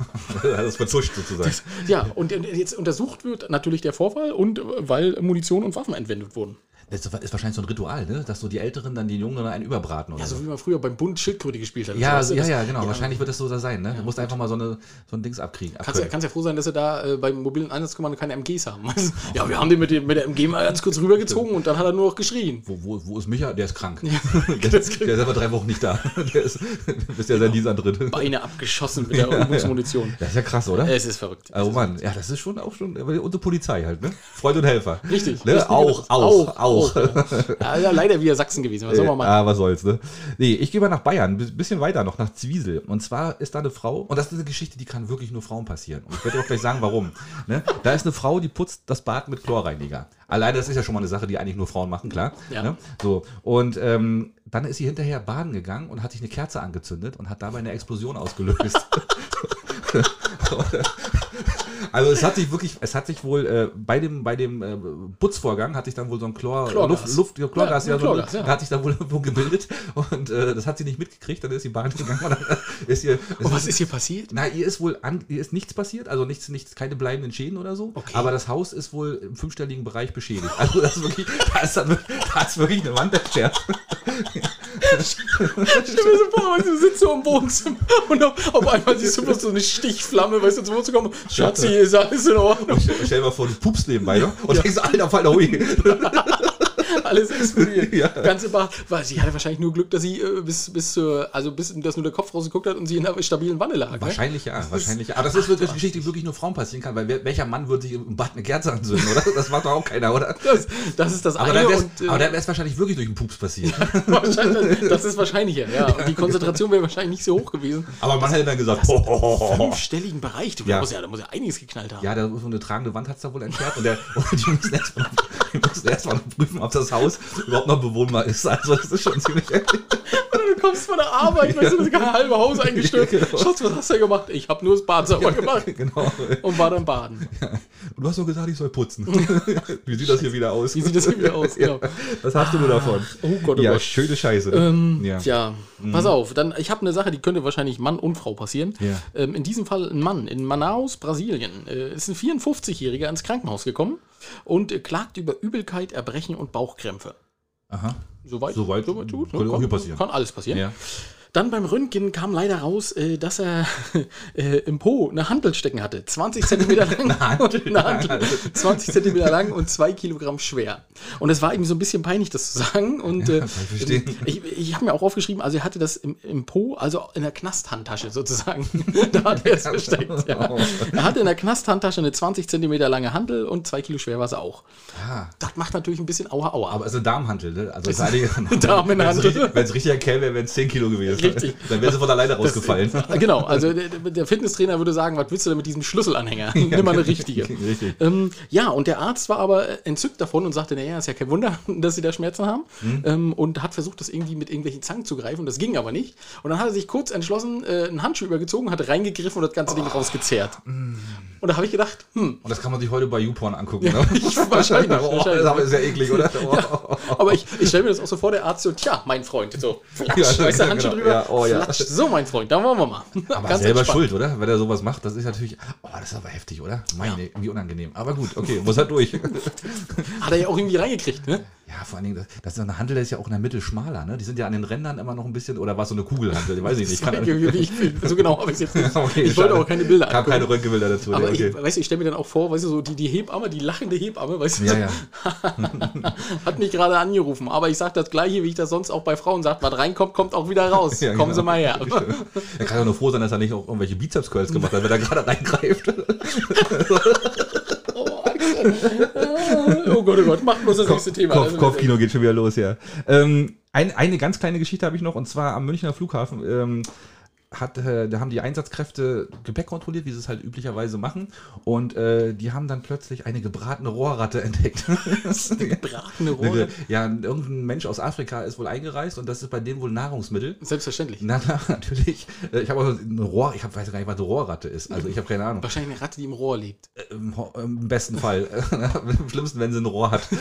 Das ist verzuscht sozusagen. Ja, und jetzt untersucht wird natürlich der Vorfall und äh, weil Munition und Waffen entwendet wurden. Das ist wahrscheinlich so ein Ritual, ne? Dass so die Älteren dann die Jungen einen überbraten oder Ja, so. so wie man früher beim Bund Schildkröte gespielt hat. Ja, Weißt du, ja, das- ja, genau. Wahrscheinlich wird das so da sein, ne? Du musst einfach mal so, eine, so ein Dings abkriegen. Kannst ja, abkönnen. kannst ja froh sein, dass sie da äh, beim mobilen Einsatzkommando keine M Gs haben. Also, ja, wir haben den mit, dem, mit der M G mal ganz kurz rübergezogen und dann hat er nur noch geschrien. Wo, wo, wo ist Micha? Der ist krank. der, der ist krank. der ist aber drei Wochen nicht da. Der ist, bis der sein Dienst antritt. Beine abgeschossen mit der Übungsmunition. Das ist ja krass, oder? Es ist verrückt. Oh Mann, ja, das ist schon auch schon aber unsere Polizei halt, ne? Freund und Helfer. Richtig. Ne? Richtig. Auch, auch, auch. Ja, ja, leider wieder Sachsen gewesen. Was soll man machen? Ah, was soll's, ne? Nee, ich gehe mal nach Bayern, ein bisschen weiter noch, nach Zwiesel. Und zwar ist da eine Frau, und das ist eine Geschichte, die kann wirklich nur Frauen passieren. Und ich werde auch gleich sagen, warum. Ne? Da ist eine Frau, die putzt das Bad mit Chlorreiniger. Alleine, das ist ja schon mal eine Sache, die eigentlich nur Frauen machen, klar. Ja. Ne? So, und ähm, dann ist sie hinterher baden gegangen und hat sich eine Kerze angezündet und hat dabei eine Explosion ausgelöst. Also es hat sich wirklich, es hat sich wohl äh, bei dem, bei dem äh, Putzvorgang hat sich dann wohl so ein Chlor, Chlorgas. Luft, Luft, ja, Chlorgas, Ja, ja, so, Chlorgas, ja. hat sich da wohl irgendwo gebildet und äh, das hat sie nicht mitgekriegt, dann ist sie baden gegangen und dann ist ihr, Und was ist hier passiert? na, ihr ist wohl an, ihr ist nichts passiert, also nichts, nichts, keine bleibenden Schäden oder so. Okay. Aber das Haus ist wohl im fünfstelligen Bereich beschädigt. Also das ist wirklich, da ist, dann, da ist wirklich eine Wand zerstört. Stell mir so vor, weißt du, du sitzt so im Wohnzimmer und auf, auf einmal siehst du bloß so eine Stichflamme, weißt du, ins Wohnzimmer kommen, Schatzi, ist alles in Ordnung. Stell dir mal vor, du pupst nebenbei, ne? Und denkst, alter Fall, hui. Alles explodiert. Ja. Ganze Bar, weil sie hatte wahrscheinlich nur Glück, dass sie äh, bis, bis zur, also bis, dass nur der Kopf rausgeguckt hat und sie in einer stabilen Wanne lag. Wahrscheinlich ne? ja, wahrscheinlich ja. Aber das ist wirklich eine Geschichte, die wirklich nur Frauen passieren kann, weil wer, welcher Mann würde sich im Bad eine Kerze anzünden, oder? Das macht doch auch keiner, oder? Das, das ist das aber eine. Dann und, äh, aber dann wäre es wahrscheinlich wirklich durch den Pups passiert. Das ist wahrscheinlicher, ja. Und die Konzentration wäre wahrscheinlich nicht so hoch gewesen. Aber man hätte dann gesagt, ho, ho, ho, ho. Fünfstelligen Bereich, du, Ja. da, muss ja, da muss ja einiges geknallt haben. Ja, da so eine tragende Wand hat es da wohl entfernt und, der, und die müssen erstmal erst noch prüfen, ob das Haus überhaupt noch bewohnbar ist. Also das ist schon ziemlich heftig. Du kommst von der Arbeit, weißt du, das halbe Haus eingestürzt. Ja, genau. Schatz, was hast du gemacht? Ich habe nur das Bad sauber gemacht Genau. und war dann baden. Ja. Und du hast doch gesagt, ich soll putzen. Wie sieht das hier wieder aus? Wie sieht das hier wieder aus? Genau. Ja, was hast du nur davon? Oh Gott, oh ja, Gott. schöne Scheiße. Ähm, ja. Tja, pass auf. Dann, ich habe eine Sache, die könnte wahrscheinlich Mann und Frau passieren. Ja. Ähm, in diesem Fall ein Mann in Manaus, Brasilien. Äh, ist ein vierundfünfzigjähriger ins Krankenhaus gekommen und äh, klagt über Übelkeit, Erbrechen und Bauchkrämpfe. Aha. Soweit, Soweit soweit gut. Ne? könnte auch hier Kann- passieren. Kann alles passieren. Ja. Dann beim Röntgen kam leider raus, äh, dass er äh, im Po eine Handel stecken hatte. zwanzig Zentimeter lang. Eine Hantel? Eine Hantel. zwanzig Zentimeter lang und zwei Kilogramm schwer. Und es war ihm so ein bisschen peinlich, das zu sagen. Und Ja, äh, kann ich verstehen. ich, ich habe mir auch aufgeschrieben, also er hatte das im, im Po, also in der Knasthandtasche sozusagen. Da hat er es versteckt. Ja. Er hatte in der Knasthandtasche eine zwanzig Zentimeter lange Handel und zwei Kilo schwer war sie auch. Ah. Das macht natürlich ein bisschen Aua Aua. Aber es ist eine Darmhantel, ne? Also Es es ist eine Damenhantel. Wenn es richtiger Kerl wäre, wären es zehn Kilo gewesen. Richtig. Dann wäre sie von alleine rausgefallen. Genau, also der, der Fitnesstrainer würde sagen, was willst du denn mit diesem Schlüsselanhänger? Nimm mal eine richtige. Richtig. Ähm, ja, und der Arzt war aber entzückt davon und sagte, naja, ist ja kein Wunder, dass sie da Schmerzen haben. Hm. Ähm, und hat versucht, das irgendwie mit irgendwelchen Zangen zu greifen. Und das ging aber nicht. Und dann hat er sich kurz entschlossen, äh, einen Handschuh übergezogen, hat reingegriffen und das ganze Ding rausgezerrt. Und da habe ich gedacht, hm, Und das kann man sich heute bei YouPorn angucken. Ja, Ne? ich- wahrscheinlich, Oh, wahrscheinlich. das ist aber sehr eklig, oder? Oh. aber ich, ich stelle mir das auch so vor, der Arzt so, tja, mein Freund, so, flatsch, Ja, weißt du, Handschuh genau. drüber, Ja, oh, ja. flatsch, so, mein Freund, da wollen wir mal. Aber Ganz selber entspannt. schuld, oder? Wenn er sowas macht, das ist natürlich. Oh, das ist aber heftig, oder? Meine, wie unangenehm. Aber gut, okay, muss halt durch. Hat er ja auch irgendwie reingekriegt, ne? Ja, vor allen Dingen, das, das ist eine Handel, der ist ja auch in der Mitte schmaler, ne? Die sind ja an den Rändern immer noch ein bisschen, oder war es so eine Kugelhandel? Weiß ich nicht. Kann, Wie ich, so genau habe ich es jetzt nicht. Okay, ich wollte schade. auch keine Bilder Kam angucken. keine Röntgenbilder dazu. Aber ne? Okay. ich, weißt du, ich stelle mir dann auch vor, weißt du, so die, die Hebamme, die lachende Hebamme, weißt du, Ja, ja. hat mich gerade angerufen. Aber ich sage das Gleiche, wie ich das sonst auch bei Frauen sage. Was reinkommt, kommt auch wieder raus. Ja, Kommen genau. Sie mal her. Er kann ja nur froh sein, dass er nicht auch irgendwelche Bizeps-Curls gemacht hat, wenn er gerade reingreift. Oh, oh Gott, oh Gott, macht bloß das nächste Thema. Kopf, Also, Kopfkino geht schon wieder los, ja. Ähm, ein, eine ganz kleine Geschichte habe ich noch, und zwar am Münchner Flughafen. Ähm, hat, äh, da haben die Einsatzkräfte Gepäck kontrolliert, wie sie es halt üblicherweise machen. Und äh, die haben dann plötzlich eine gebratene Rohrratte entdeckt. gebratene Rohre. Ja, irgendein Mensch aus Afrika ist wohl eingereist und das ist bei denen wohl Nahrungsmittel. Selbstverständlich. Na, na natürlich. Äh, Ich habe aber eine Rohr, ich hab, weiß gar nicht, was eine Rohrratte ist. Also ich habe keine Ahnung. Wahrscheinlich eine Ratte, die im Rohr lebt. Im, Ho- Im besten Fall. Im schlimmsten, wenn sie ein Rohr hat.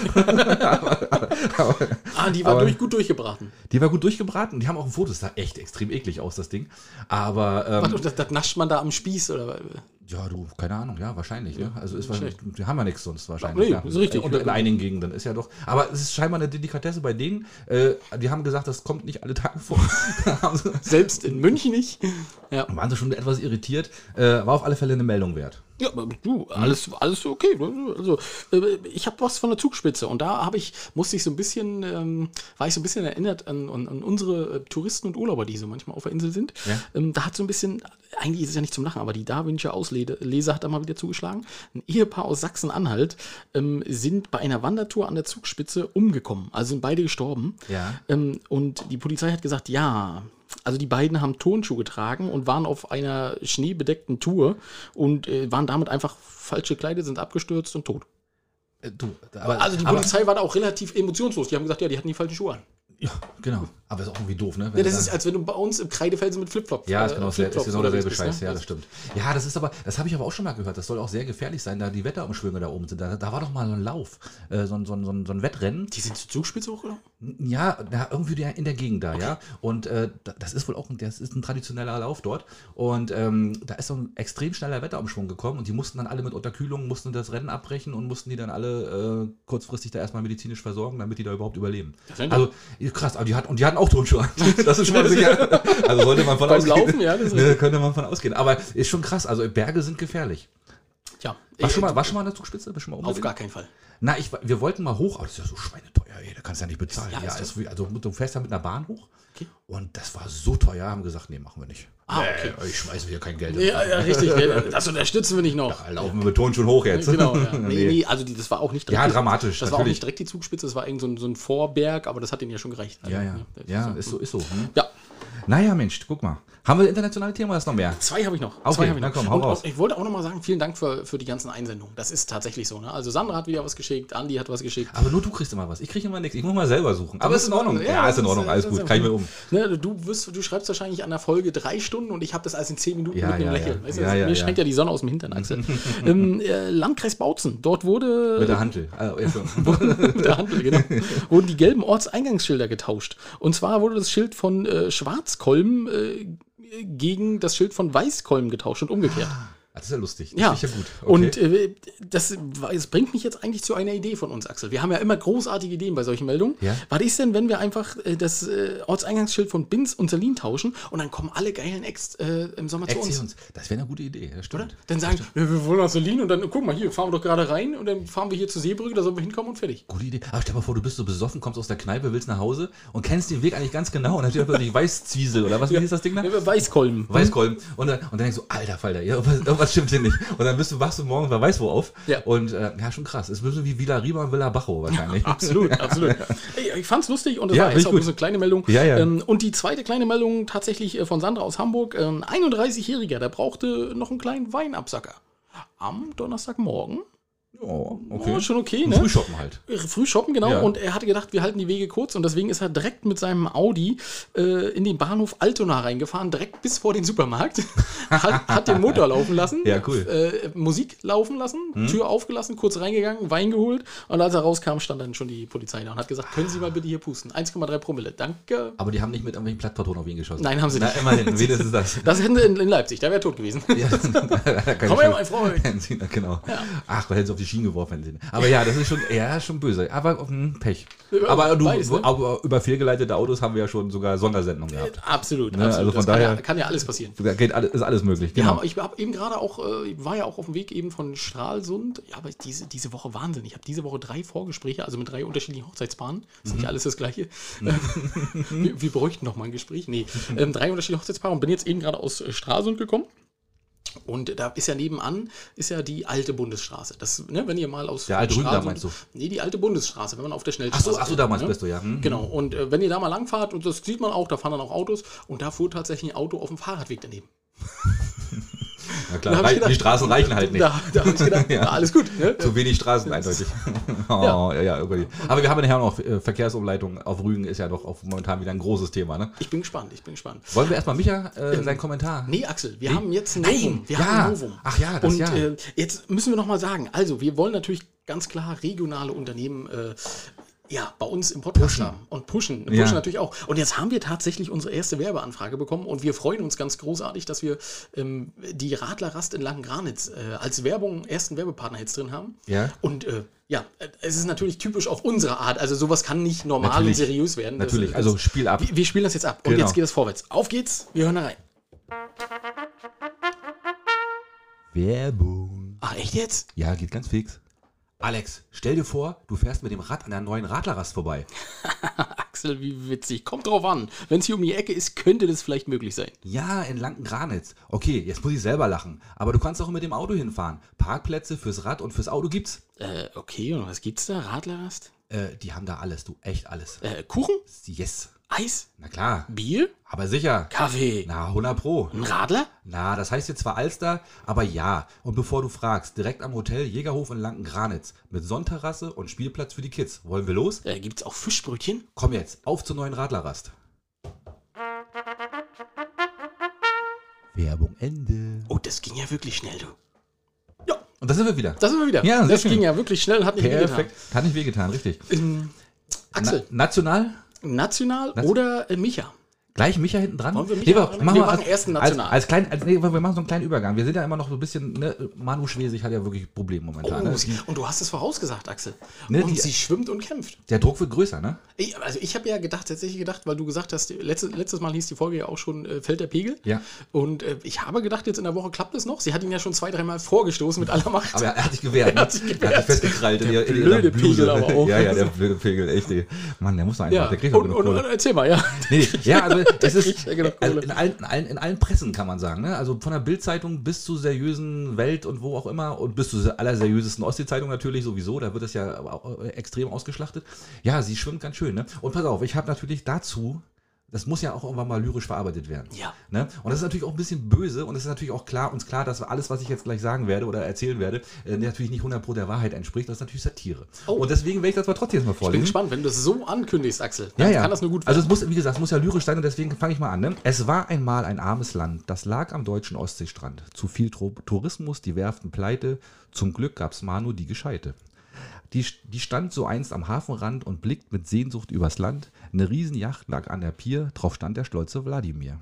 aber, aber, Ah, die war aber- durch, gut durchgebraten. die war gut durchgebraten. Die haben auch ein Foto. Das sah echt extrem eklig aus, das Ding. Aber, ähm, Warte, das, das nascht man da am Spieß, oder? ja, du, keine Ahnung, ja, wahrscheinlich. Ja. Also ist schlecht. die haben ja nichts sonst wahrscheinlich. Nee, ja. ist richtig. Und in einigen Gegenden ist ja doch. Aber es ist scheinbar eine Delikatesse bei denen. Äh, die haben gesagt, das kommt nicht alle Tage vor. Haben sie- Selbst in München nicht. Ja. Waren sie schon etwas irritiert. Äh, war auf alle Fälle eine Meldung wert. Ja, aber du, alles, alles okay. Also, äh, ich habe was von der Zugspitze und da habe ich, musste ich so ein bisschen, ähm, war ich so ein bisschen erinnert an, an, an unsere äh, Touristen und Urlauber, die so manchmal auf der Insel sind. Ja. Ähm, da hat so ein bisschen, eigentlich ist es ja nicht zum Lachen, aber die darwinsche Auslese hat da mal wieder zugeschlagen. Ein Ehepaar aus Sachsen-Anhalt ähm, sind bei einer Wandertour an der Zugspitze umgekommen. Also sind beide gestorben. Ja. Ähm, und die Polizei hat gesagt, ja, also die beiden haben Turnschuhe getragen und waren auf einer schneebedeckten Tour und äh, waren damit einfach falsch gekleidet, sind abgestürzt und tot. Äh, du, aber, Also die aber, Polizei war da auch relativ emotionslos. Die haben gesagt, ja, die hatten die falschen Schuhe an. Ja, genau. Aber ist auch irgendwie doof, ne? Wenn Ja, das du ist, dann- als wenn du bei uns im Kreidefelsen mit Flipflops Ja, ist genau, äh, das ist Flipflops genau unterwegs derselbe bist, Scheiß, ne? ja, das stimmt. Ja, das ist aber, das habe ich aber auch schon mal gehört, das soll auch sehr gefährlich sein, da die Wetterumschwünge da oben sind. Da, da war doch mal so ein Lauf, äh, so, ein, so, ein, so ein so ein Wettrennen. Die sind zur Zugspitze hochgelaufen? Ja, da, irgendwie der, in der Gegend da, ja. Und äh, da- das ist wohl auch ein, das ist ein traditioneller Lauf dort. Und ähm, da ist so ein extrem schneller Wetterumschwung gekommen und die mussten dann alle mit Unterkühlung, mussten das Rennen abbrechen und mussten die dann alle äh, kurzfristig da erstmal medizinisch versorgen, damit die da überhaupt überleben. sind Also krass, aber die hatten, und die hatten auch Turnschuhe. Das ist schon mal sicher. Also sollte man von Beim ausgehen. Laufen, ja, das ist Ne, könnte man von ausgehen. Aber ist schon krass, also Berge sind gefährlich. Ja. War Äh, schon mal, war schon mal an der Zugspitze? Bist schon mal Auf unterwegs? gar keinen Fall. Na, ich, wir wollten mal hoch, aber das ist ja so schweineteuer, ey, da kannst du ja nicht bezahlen. Ja, Ja, ist ist wie- also du fährst da mit einer Bahn hoch Okay. und das war so teuer, haben gesagt, nee, machen wir nicht. Ah, okay. Nee, ich schmeiße hier kein Geld. Ja, ja, richtig. Das unterstützen wir nicht noch. Da laufen wir mit Ton schon hoch jetzt. Genau, ja. Nee, Nee. nee, also die, das war auch nicht Ja, die- dramatisch, Das war auch natürlich. nicht direkt die Zugspitze, das war irgend so ein, so ein Vorberg, aber das hat denen ja schon gereicht. Also, Ja, ja. das Ja, so- ist so, ist so. Hm? Ja, Naja, Mensch, guck mal. Haben wir internationale Themen oder ist noch mehr? zwei habe ich noch. Okay, zwei habe ich na noch. komm, hau Und raus. auch, ich wollte auch noch mal sagen, vielen Dank für, für die ganzen Einsendungen. Das ist tatsächlich so. Ne? Also Sandra hat wieder was geschickt, Andi hat was geschickt. Aber nur du kriegst immer was. Ich kriege immer nichts. Ich muss mal selber suchen. Aber das ist in Ordnung. ja, Ja, ist in das Ordnung. Alles das gut. Kann ich mir um. Ne, du, wirst, du schreibst wahrscheinlich an der Folge drei Stunden und ich habe das alles in zehn Minuten Ja, mit einem ja, Lächeln. ja. Weißt du, Ja, also ja, mir ja. scheint ja die Sonne aus dem Hintern, Axel. ähm, äh, Landkreis Bautzen. Dort wurde Mit der Hantel. Also, ja, schon. mit der Handel, genau, wurden die gelben Ortseingangsschilder getauscht. Und zwar wurde das Schild von äh, Schwarzkolm äh, gegen das Schild von Weißkolm getauscht und umgekehrt. Das ist ja lustig. Das Ja, finde ich ja gut. Okay. und äh, das, das bringt mich jetzt eigentlich zu einer Idee von uns, Axel. Wir haben ja immer großartige Ideen bei solchen Meldungen. Ja. Was ist denn, wenn wir einfach äh, das äh, Ortseingangsschild von Binz und Selin tauschen und dann kommen alle geilen Ex äh, im Sommer zu Erzähl uns? uns. Das wäre eine gute Idee. Das stimmt. Oder? Dann sagen, wir, wir wollen nach Selin und dann, guck mal, hier fahren wir doch gerade rein und dann fahren wir hier zur Seebrücke, da sollen wir hinkommen und fertig. Gute Idee. Aber stell dir mal vor, du bist so besoffen, kommst aus der Kneipe, willst nach Hause und kennst den Weg eigentlich ganz genau und dann steht da plötzlich Weißzwiesel oder was wie hieß das Ding da? Ja, Weißkolm. Weißkolben. Und dann, und dann denkst du, alter Falter, ja, irgendwas, irgendwas stimmt hier nicht. Und dann bist du, wachst du morgen, wer weiß wo auf. Ja. Und äh, ja, schon krass. Es ist ein bisschen wie Villa Riba und Villa Bajo wahrscheinlich. Absolut, absolut. Ey, ich fand's lustig und das Ja, war jetzt richtig auch gut. so eine kleine Meldung. Ja, ja. Ähm, und die zweite kleine Meldung tatsächlich äh, von Sandra aus Hamburg. Ein einunddreißigjähriger, der brauchte noch einen kleinen Weinabsacker. Am Donnerstagmorgen. Ja, okay. Oh, schon okay, Und ne? Frühshoppen halt. Äh, Früh shoppen, genau. Ja. Und er hatte gedacht, wir halten die Wege kurz. Und deswegen ist er direkt mit seinem Audi äh, in den Bahnhof Altona reingefahren, direkt bis vor den Supermarkt. hat, hat den Motor laufen lassen, Ja, cool. äh, Musik laufen lassen, Tür aufgelassen, kurz reingegangen, Wein geholt. Und als er rauskam, stand dann schon die Polizei da und hat gesagt, können Sie mal bitte hier pusten. eins Komma drei Promille, danke. Aber die haben nicht mit irgendwelchen Plattpatronen auf ihn geschossen. Nein, haben sie Na, nicht. immerhin, wenigstens das. Das hätten sie in, in Leipzig, der wäre tot gewesen. Ja, Komm her, mein Freund. Freund. Genau. Ach, da hätten sie auf die Schienen geworfen. Hätten sie. Aber ja, das ist schon, ja, schon böse. Aber hm, Pech. Ja, aber, du, weiß, ne? aber über fehlgeleitete Autos haben wir ja schon sogar Sondersendungen gehabt. Absolut, Ne, absolut. also von das kann, daher- ja, kann ja alles passieren. Da geht alles, ist alles möglich. Wir Genau. haben, ich habe eben gerade auch, äh, war ja auch auf dem Weg eben von Stralsund. Ja, aber diese, diese Woche Wahnsinn. Ich habe diese Woche drei Vorgespräche, also mit drei unterschiedlichen Hochzeitspaaren. Ist nicht alles das Gleiche. Ähm, wir, wir bräuchten noch mal ein Gespräch. Nee, ähm, drei unterschiedliche Hochzeitspaare und bin jetzt eben gerade aus äh, Stralsund gekommen. Und da ist ja nebenan, ist ja die alte Bundesstraße. Das, ne, wenn ihr mal aus Der alte Rügen da, Stralsund- meinst du? Nee, die alte Bundesstraße, wenn man auf der Ach Schnellstraße so, ach so, fährt, damals ne? bist du, ja. Hm. Genau, und äh, wenn ihr da mal langfahrt, und das sieht man auch, da fahren dann auch Autos, und da fuhr tatsächlich ein Auto auf dem Fahrradweg daneben. Na Da klar, hab ich rei- gedacht, die Straßen reichen halt nicht. Da, da habe ich gedacht, Ja. na, alles gut. Ne? Zu wenig Straßen, eindeutig. Oh, ja. Ja, irgendwie. Aber wir haben nachher noch äh, Verkehrsumleitung auf Rügen, ist ja doch auf momentan wieder ein großes Thema. Ne? Ich bin gespannt, ich bin gespannt. Wollen wir erstmal Micha äh, seinen Kommentar? Nee, Axel, wir Nee. haben jetzt ein Nein, Novum. Wir ja. haben ein Novum. Ach ja, das Und ja. äh, jetzt müssen wir noch mal sagen, also wir wollen natürlich ganz klar regionale Unternehmen äh, ja, bei uns im Podcast Pushen. haben und pushen. Pushen Ja. natürlich auch. Und jetzt haben wir tatsächlich unsere erste Werbeanfrage bekommen und wir freuen uns ganz großartig, dass wir ähm, die Radlerrast in Langgranitz äh, als Werbung, ersten Werbepartner jetzt drin haben. Ja. Und äh, ja, äh, es ist natürlich typisch auf unsere Art. Also sowas kann nicht normal Natürlich. und seriös werden. Das- Natürlich, das- also Spiel ab. wir, wir spielen das jetzt ab. Und Genau. jetzt geht es vorwärts. Auf geht's, wir hören da rein. Werbung. Ach, echt jetzt? Ja, geht ganz fix. Alex, stell dir vor, du fährst mit dem Rad an der neuen Radlerrast vorbei. Axel, wie witzig. Kommt drauf an. Wenn es hier um die Ecke ist, könnte das vielleicht möglich sein. Ja, in Langgranitz. Okay, jetzt muss ich selber lachen. Aber du kannst auch mit dem Auto hinfahren. Parkplätze fürs Rad und fürs Auto gibt's. Äh, okay, und was gibt's da? Radlerrast? Äh, die haben da alles, du, echt alles. Äh, Kuchen? Yes. Eis? Na klar. Bier? Aber sicher. Kaffee? Na, hundert Pro. Ein Radler? Na, das heißt jetzt zwar Alster, aber ja. Und bevor du fragst, direkt am Hotel Jägerhof in Langgranitz. Mit Sonnterrasse und Spielplatz für die Kids. Wollen wir los? Äh, gibt's auch Fischbrötchen? Komm jetzt, auf zur neuen Radlerrast. Werbung Ende. Oh, das ging ja wirklich schnell, du. Ja, Und da sind wir wieder. da sind wir wieder. Ja, sehr das schön. ging ja wirklich schnell, hat nicht Perfekt. Hat nicht wehgetan, richtig. wehgetan. Ähm, Axel, Na, national? national Nat- oder äh, Micha? Gleich Micha hinten dran? Wollen wir Micha nee, wir, machen? machen Wir wir machen als, erst einen als, National. als klein, als, nee, wir machen so einen kleinen Übergang. Wir sind ja immer noch so ein bisschen, ne, Manu Schwesig hat ja wirklich Probleme momentan. Oh, ne? sie, und du hast es vorausgesagt, Axel. Ne, und die, sie schwimmt und kämpft. Der Druck wird größer, ne? Ich, also ich habe ja gedacht, tatsächlich gedacht, weil du gesagt hast, letzte, letztes Mal hieß die Folge ja auch schon, äh, fällt der Pegel. Ja. Und äh, ich habe gedacht, jetzt in der Woche klappt es noch. Sie hat ihn ja schon zwei, dreimal vorgestoßen mit aller Macht. Aber er, er hat sich gewehrt. Er hat sich gewehrt. Er hat sich festgekrallt. Der in blöde in Bluse. Pegel aber auch. Ja, ja, der blöde Pegel, echt. Ey. Mann, der muss doch einfach, Ja, der kriegt doch und, genug und, Kohle. und erzähl mal, ja. Nee, nee, ja, also es ist kriegt ja genug also Kohle. in, allen, in, allen, in allen Pressen kann man sagen, ne? Also von der Bild-Zeitung bis zur seriösen Welt und wo auch immer und bis zur allerseriösesten Ostsee-Zeitung natürlich sowieso, da wird es ja auch extrem ausgeschlachtet. Ja, sie schwimmt ganz schön, ne? Und pass auf, ich habe natürlich dazu, das muss ja auch irgendwann mal lyrisch verarbeitet werden. Ja. Ne? Und das ist natürlich auch ein bisschen böse und es ist natürlich auch klar, uns klar, dass alles, was ich jetzt gleich sagen werde oder erzählen werde, äh, natürlich nicht hundert Prozent der Wahrheit entspricht. Das ist natürlich Satire. Oh. Und deswegen werde ich das mal trotzdem mal Ich bin vorlesen. gespannt, wenn du das so ankündigst, Axel. Ja, Dann ja. kann das nur gut Also werden. es muss, wie gesagt, es muss ja lyrisch sein und deswegen fange ich mal an. Ne? Es war einmal ein armes Land, das lag am deutschen Ostseestrand. Zu viel Tro- Tourismus, die Werften pleite. Zum Glück gab's Manu die Gescheite. Die, die stand so einst am Hafenrand und blickt mit Sehnsucht übers Land. Eine Riesenjacht lag an der Pier, drauf stand der stolze Wladimir.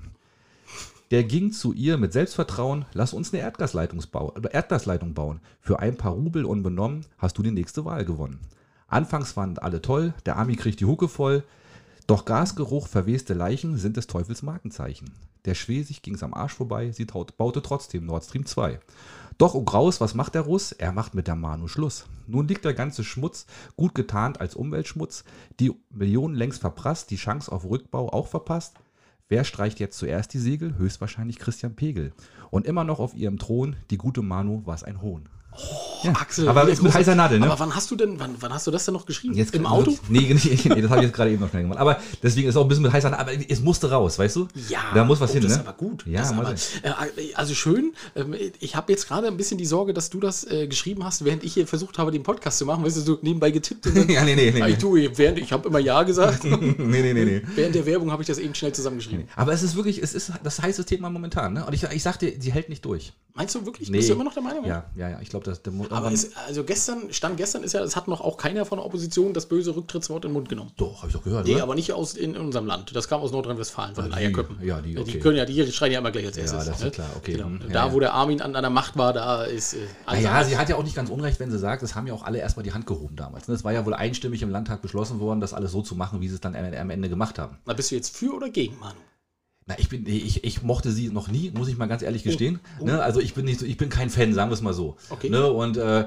Der ging zu ihr mit Selbstvertrauen, lass uns eine Erdgasleitung bauen. Für ein paar Rubel unbenommen hast du die nächste Wahl gewonnen. Anfangs fanden alle toll, der Ami kriegt die Hucke voll, doch Gasgeruch, verweste Leichen sind des Teufels Markenzeichen. Der Schwesig ging's am Arsch vorbei, sie taut, baute trotzdem Nord Stream zwei. Doch, oh Graus, was macht der Russ? Er macht mit der Manu Schluss. Nun liegt der ganze Schmutz, gut getarnt als Umweltschmutz, die Millionen längst verprasst, die Chance auf Rückbau auch verpasst. Wer streicht jetzt zuerst die Segel? Höchstwahrscheinlich Christian Pegel. Und immer noch auf ihrem Thron, die gute Manu war's ein Hohn. Oh, ja, Axel, aber wie ist mit groß- heißer Nadel, ne? Aber wann hast du denn, wann, wann hast du das denn noch geschrieben? Jetzt Im Auto? Nee, nee, nee, das habe ich jetzt gerade eben noch schnell gemacht. Aber deswegen ist es auch ein bisschen mit heißer Nadel, aber es musste raus, weißt du? Ja, Da muss was oh, hin, das ne? ist aber gut. Ja, das ist mal aber, äh, also schön. Ähm, ich habe jetzt gerade ein bisschen die Sorge, dass du das äh, geschrieben hast, während ich hier versucht habe, den Podcast zu machen. Weißt du, so nebenbei getippt. Und dann, Ja, nee, nee, nee, Ah, ich nee. tue, während ich habe immer Ja gesagt. nee, nee, nee, nee. Während der Werbung habe ich das eben schnell zusammengeschrieben. Aber es ist wirklich, es ist das heiße Thema momentan, ne? Und ich, ich sagte, sie hält nicht durch. Meinst du wirklich? Nee. Bist du immer noch der Meinung? Ja, ja, ja. Ich glaube, dass der Mo- Aber es, also gestern, Stand gestern ist ja, es hat noch auch keiner von der Opposition das böse Rücktrittswort in den Mund genommen. Doch, habe ich doch gehört, Nee, oder? aber nicht aus in, unserem Land. Das kam aus Nordrhein-Westfalen, von den die- Eierköppen. ja, die, okay. die können ja, die schreien ja immer gleich als erstes. das ist ne? klar, okay. Genau. Hm, ja, da, ja. wo der Armin an, an der Macht war, da ist. Äh, alles Naja, anders. sie hat ja auch nicht ganz unrecht, wenn sie sagt, das haben ja auch alle erstmal die Hand gehoben damals. ne? Es war ja wohl einstimmig im Landtag beschlossen worden, das alles so zu machen, wie sie es dann am am Ende gemacht haben. Na, bist du jetzt für oder gegen, Manu? Na, ich bin, ich, ich mochte sie noch nie, muss ich mal ganz ehrlich gestehen. Oh. Ne? Also ich bin nicht so, ich bin kein Fan, sagen wir es mal so. Okay. Ne? Und äh,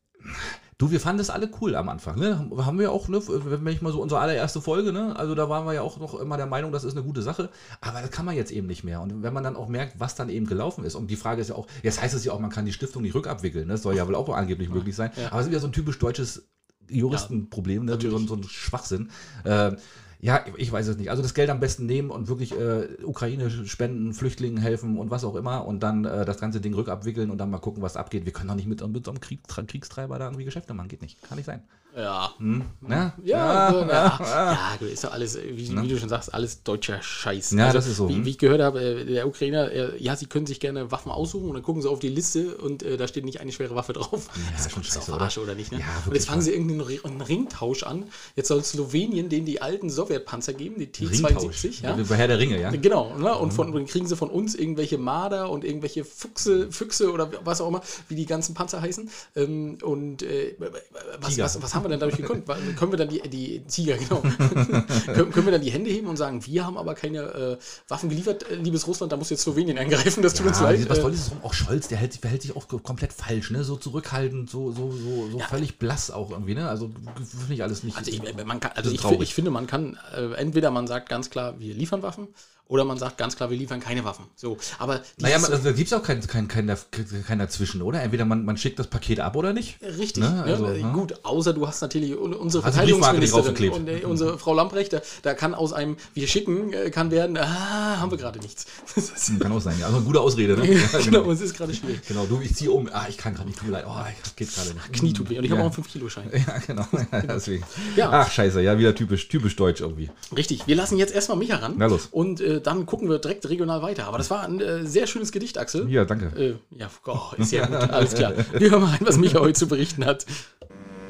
du, wir fanden das alle cool am Anfang. Ne? Haben wir auch, ne? Wenn ich mal so unsere allererste Folge, ne? Also da waren wir ja auch noch immer der Meinung, das ist eine gute Sache. Aber das kann man jetzt eben nicht mehr. Und wenn man dann auch merkt, was dann eben gelaufen ist. Und die Frage ist ja auch, jetzt heißt es ja auch, man kann die Stiftung nicht rückabwickeln. Ne? Das soll ja wohl auch angeblich möglich sein. Ja. Aber es ist ja so ein typisch deutsches Juristenproblem, ne? so, so ein Schwachsinn. Äh, Ja, ich weiß es nicht. Also das Geld am besten nehmen und wirklich äh, Ukraine spenden, Flüchtlingen helfen und was auch immer und dann äh, das ganze Ding rückabwickeln und dann mal gucken, was abgeht. Wir können doch nicht mit, mit so einem Krieg, Kriegstreiber da irgendwie Geschäfte machen. Geht nicht. Kann nicht sein. Ja. Hm? Ja? Ja, ja, ja, ja. ja, gut, ist doch alles, wie, wie du schon sagst, alles deutscher Scheiß. Ja, das ist so, Wie, hm. wie ich gehört habe, äh, der Ukrainer, äh, ja, sie können sich gerne Waffen aussuchen und dann gucken sie auf die Liste und äh, da steht nicht eine schwere Waffe drauf. Ja, das schon ist scheiße, auf oder? Arsch, oder nicht? Ne? Ja, und wirklich jetzt fangen sie irgendeinen Ri- einen Ringtausch an. Jetzt soll Slowenien denen die alten Sowjetpanzer geben, die T zweiundsiebzig. Ja? Wie bei Herr der Ringe, ja? Genau, ne? Und von, dann kriegen sie von uns irgendwelche Marder und irgendwelche Füchse, Füchse oder was auch immer, wie die ganzen Panzer heißen. Ähm, und äh, was, Tiger. was, was haben wir denn dadurch gekonnt? Können wir dann die, die Tiger, genau. können, können wir dann die Hände heben und sagen, wir haben aber keine äh, Waffen geliefert, äh, liebes Russland, da muss jetzt Slowenien eingreifen, das tut uns Ja, leid. was Äh, toll ist, ist auch Scholz, der hält, verhält sich auch komplett falsch, ne? So zurückhaltend, so, so, so, so völlig blass auch irgendwie, ne? Also finde ich alles nicht. Also ich, man kann, also Das ist ich, traurig. fi- ich finde, man kann, äh, entweder man sagt ganz klar, wir liefern Waffen, oder man sagt ganz klar, wir liefern keine Waffen. So, aber Naja, dieses- man, da gibt es auch kein, kein, kein, kein dazwischen, oder? Entweder man, man schickt das Paket ab oder nicht. Richtig, Ne, also, ne? ne? Gut, außer du hast natürlich un- unsere Hast du Briefmarke, die Verteidigungsministerin draufgeklebt. und äh, unsere Frau Lamprecht, da, da kann aus einem wir schicken, äh, kann werden, ah, haben wir gerade nichts. Das ist, Kann auch sein, ja. Also eine gute Ausrede, ne? Ja, genau, es ist gerade schwierig. Genau, du, ich ziehe um. Ah, ich kann gerade nicht, tut mir leid. Oh, geht gerade nicht. Knie tut weh und ich ja. habe auch einen fünf Kilo Schein. Ja, genau. Ja, deswegen. Ja. Ach, scheiße, ja, wieder typisch, typisch deutsch irgendwie. Richtig, wir lassen jetzt erstmal Micha ran Na los. und äh, dann gucken wir direkt regional weiter. Aber das war ein äh, sehr schönes Gedicht, Axel. Ja, danke. Äh, ja, oh, ist ja gut, alles klar. Wir hören mal rein, was Micha heute zu berichten hat.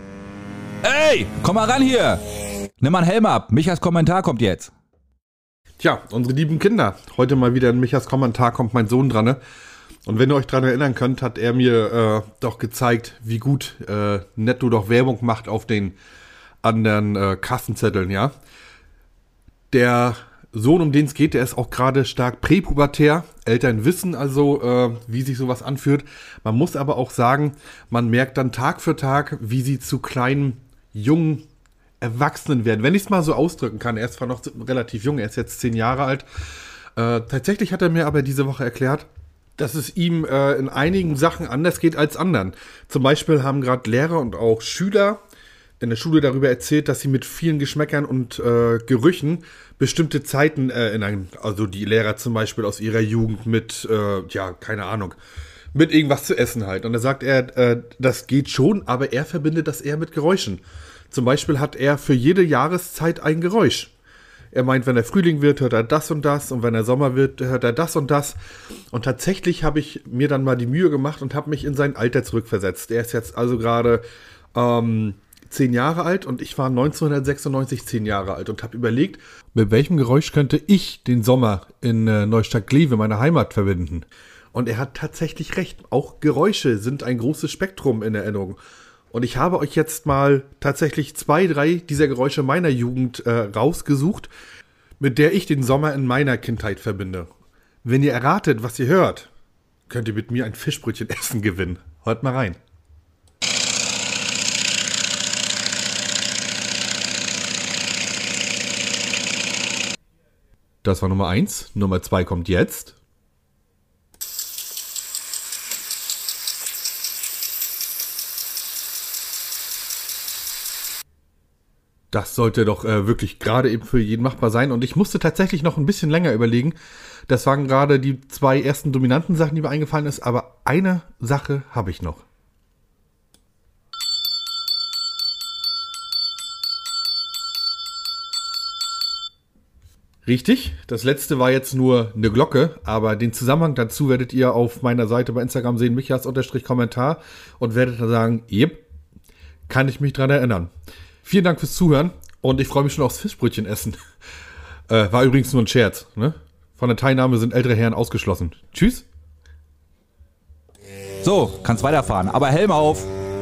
Ey, komm mal ran hier. Nimm mal einen Helm ab. Michas Kommentar kommt jetzt. Tja, unsere lieben Kinder. Heute mal wieder in Michas Kommentar kommt mein Sohn dran. Ne? Und wenn ihr euch daran erinnern könnt, hat er mir äh, doch gezeigt, wie gut äh, Netto doch Werbung macht auf den anderen äh, Kassenzetteln, ja. Der Sohn, um den es geht, der ist auch gerade stark präpubertär. Eltern wissen also, äh, wie sich sowas anfühlt. Man muss aber auch sagen, man merkt dann Tag für Tag, wie sie zu kleinen, jungen Erwachsenen werden. Wenn ich es mal so ausdrücken kann, er ist zwar noch relativ jung, er ist jetzt zehn Jahre alt. Äh, tatsächlich hat er mir aber diese Woche erklärt, dass es ihm äh, in einigen Sachen anders geht als anderen. Zum Beispiel haben gerade Lehrer und auch Schüler in der Schule darüber erzählt, dass sie mit vielen Geschmäckern und äh, Gerüchen bestimmte Zeiten erinnern. Also die Lehrer zum Beispiel aus ihrer Jugend mit, äh, ja, keine Ahnung, mit irgendwas zu essen halt. Und da sagt er, äh, das geht schon, aber er verbindet das eher mit Geräuschen. Zum Beispiel hat er für jede Jahreszeit ein Geräusch. Er meint, wenn der Frühling wird, hört er das und das. Und wenn der Sommer wird, hört er das und das. Und tatsächlich habe ich mir dann mal die Mühe gemacht und habe mich in sein Alter zurückversetzt. Er ist jetzt also gerade ähm, zehn Jahre alt und ich war neunzehnhundertsechsundneunzig zehn Jahre alt und habe überlegt, mit welchem Geräusch könnte ich den Sommer in äh, Neustadt-Glewe, meiner Heimat, verbinden. Und er hat tatsächlich recht. Auch Geräusche sind ein großes Spektrum in Erinnerung. Und ich habe euch jetzt mal tatsächlich zwei, drei dieser Geräusche meiner Jugend äh, rausgesucht, mit der ich den Sommer in meiner Kindheit verbinde. Wenn ihr erratet, was ihr hört, könnt ihr mit mir ein Fischbrötchen essen gewinnen. Hört mal rein. Das war Nummer eins. Nummer zwei kommt jetzt. Das sollte doch äh, wirklich gerade eben für jeden machbar sein. Und ich musste tatsächlich noch ein bisschen länger überlegen. Das waren gerade die zwei ersten dominanten Sachen, die mir eingefallen ist. Aber eine Sache habe ich noch. Richtig, das letzte war jetzt nur eine Glocke, aber den Zusammenhang dazu werdet ihr auf meiner Seite bei Instagram sehen, Michas-Kommentar, und werdet dann sagen, jep, kann ich mich dran erinnern. Vielen Dank fürs Zuhören und ich freue mich schon aufs Fischbrötchen essen. Äh, war übrigens nur ein Scherz, ne? Von der Teilnahme sind ältere Herren ausgeschlossen. Tschüss. So, kannst weiterfahren, aber Helm auf.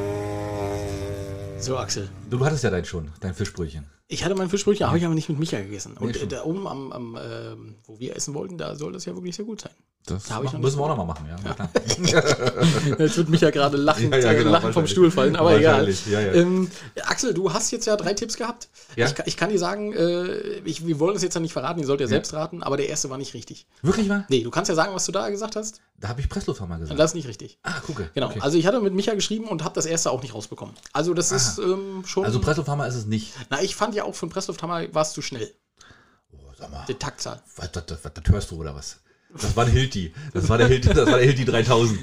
So, Axel. Du hattest ja dein schon, dein Fischbrötchen. Ich hatte mein Fischbrötchen, habe ich aber nicht mit Micha gegessen. Und Nee, äh, da oben, am, am, äh, wo wir essen wollten, da soll das ja wirklich sehr gut sein. Das Da hab ich machen, noch müssen wir auch nicht- noch mal machen, ja. ja. klar. Jetzt wird Micha gerade lachend, Ja, ja, äh, genau, lachen vom wahrscheinlich. Stuhl fallen, aber egal. Wahrscheinlich, ja, ja. Ähm, Axel, du hast jetzt ja drei Tipps gehabt. Ja. Ich, ka- ich kann dir sagen, äh, ich, wir wollen es jetzt ja nicht verraten, ihr sollt ja Ja. selbst raten, aber der erste war nicht richtig. Wirklich mal? Nee, du kannst ja sagen, was du da gesagt hast. Da habe ich Presslufthammer gesagt. Das ist nicht richtig. Ah, gucke. Genau, Okay. also ich hatte mit Micha geschrieben und habe das erste auch nicht rausbekommen. Also das ist ähm, schon... Also Presslufthammer ist es nicht. na, ich fand ja auch für einen Presslufthammer war es zu schnell. Oh, sag mal, Die Taktzahl. was, das, das, was, das hörst du oder was? Das war ein Hilti. Das war der Hilti, das war der Hilti dreitausend.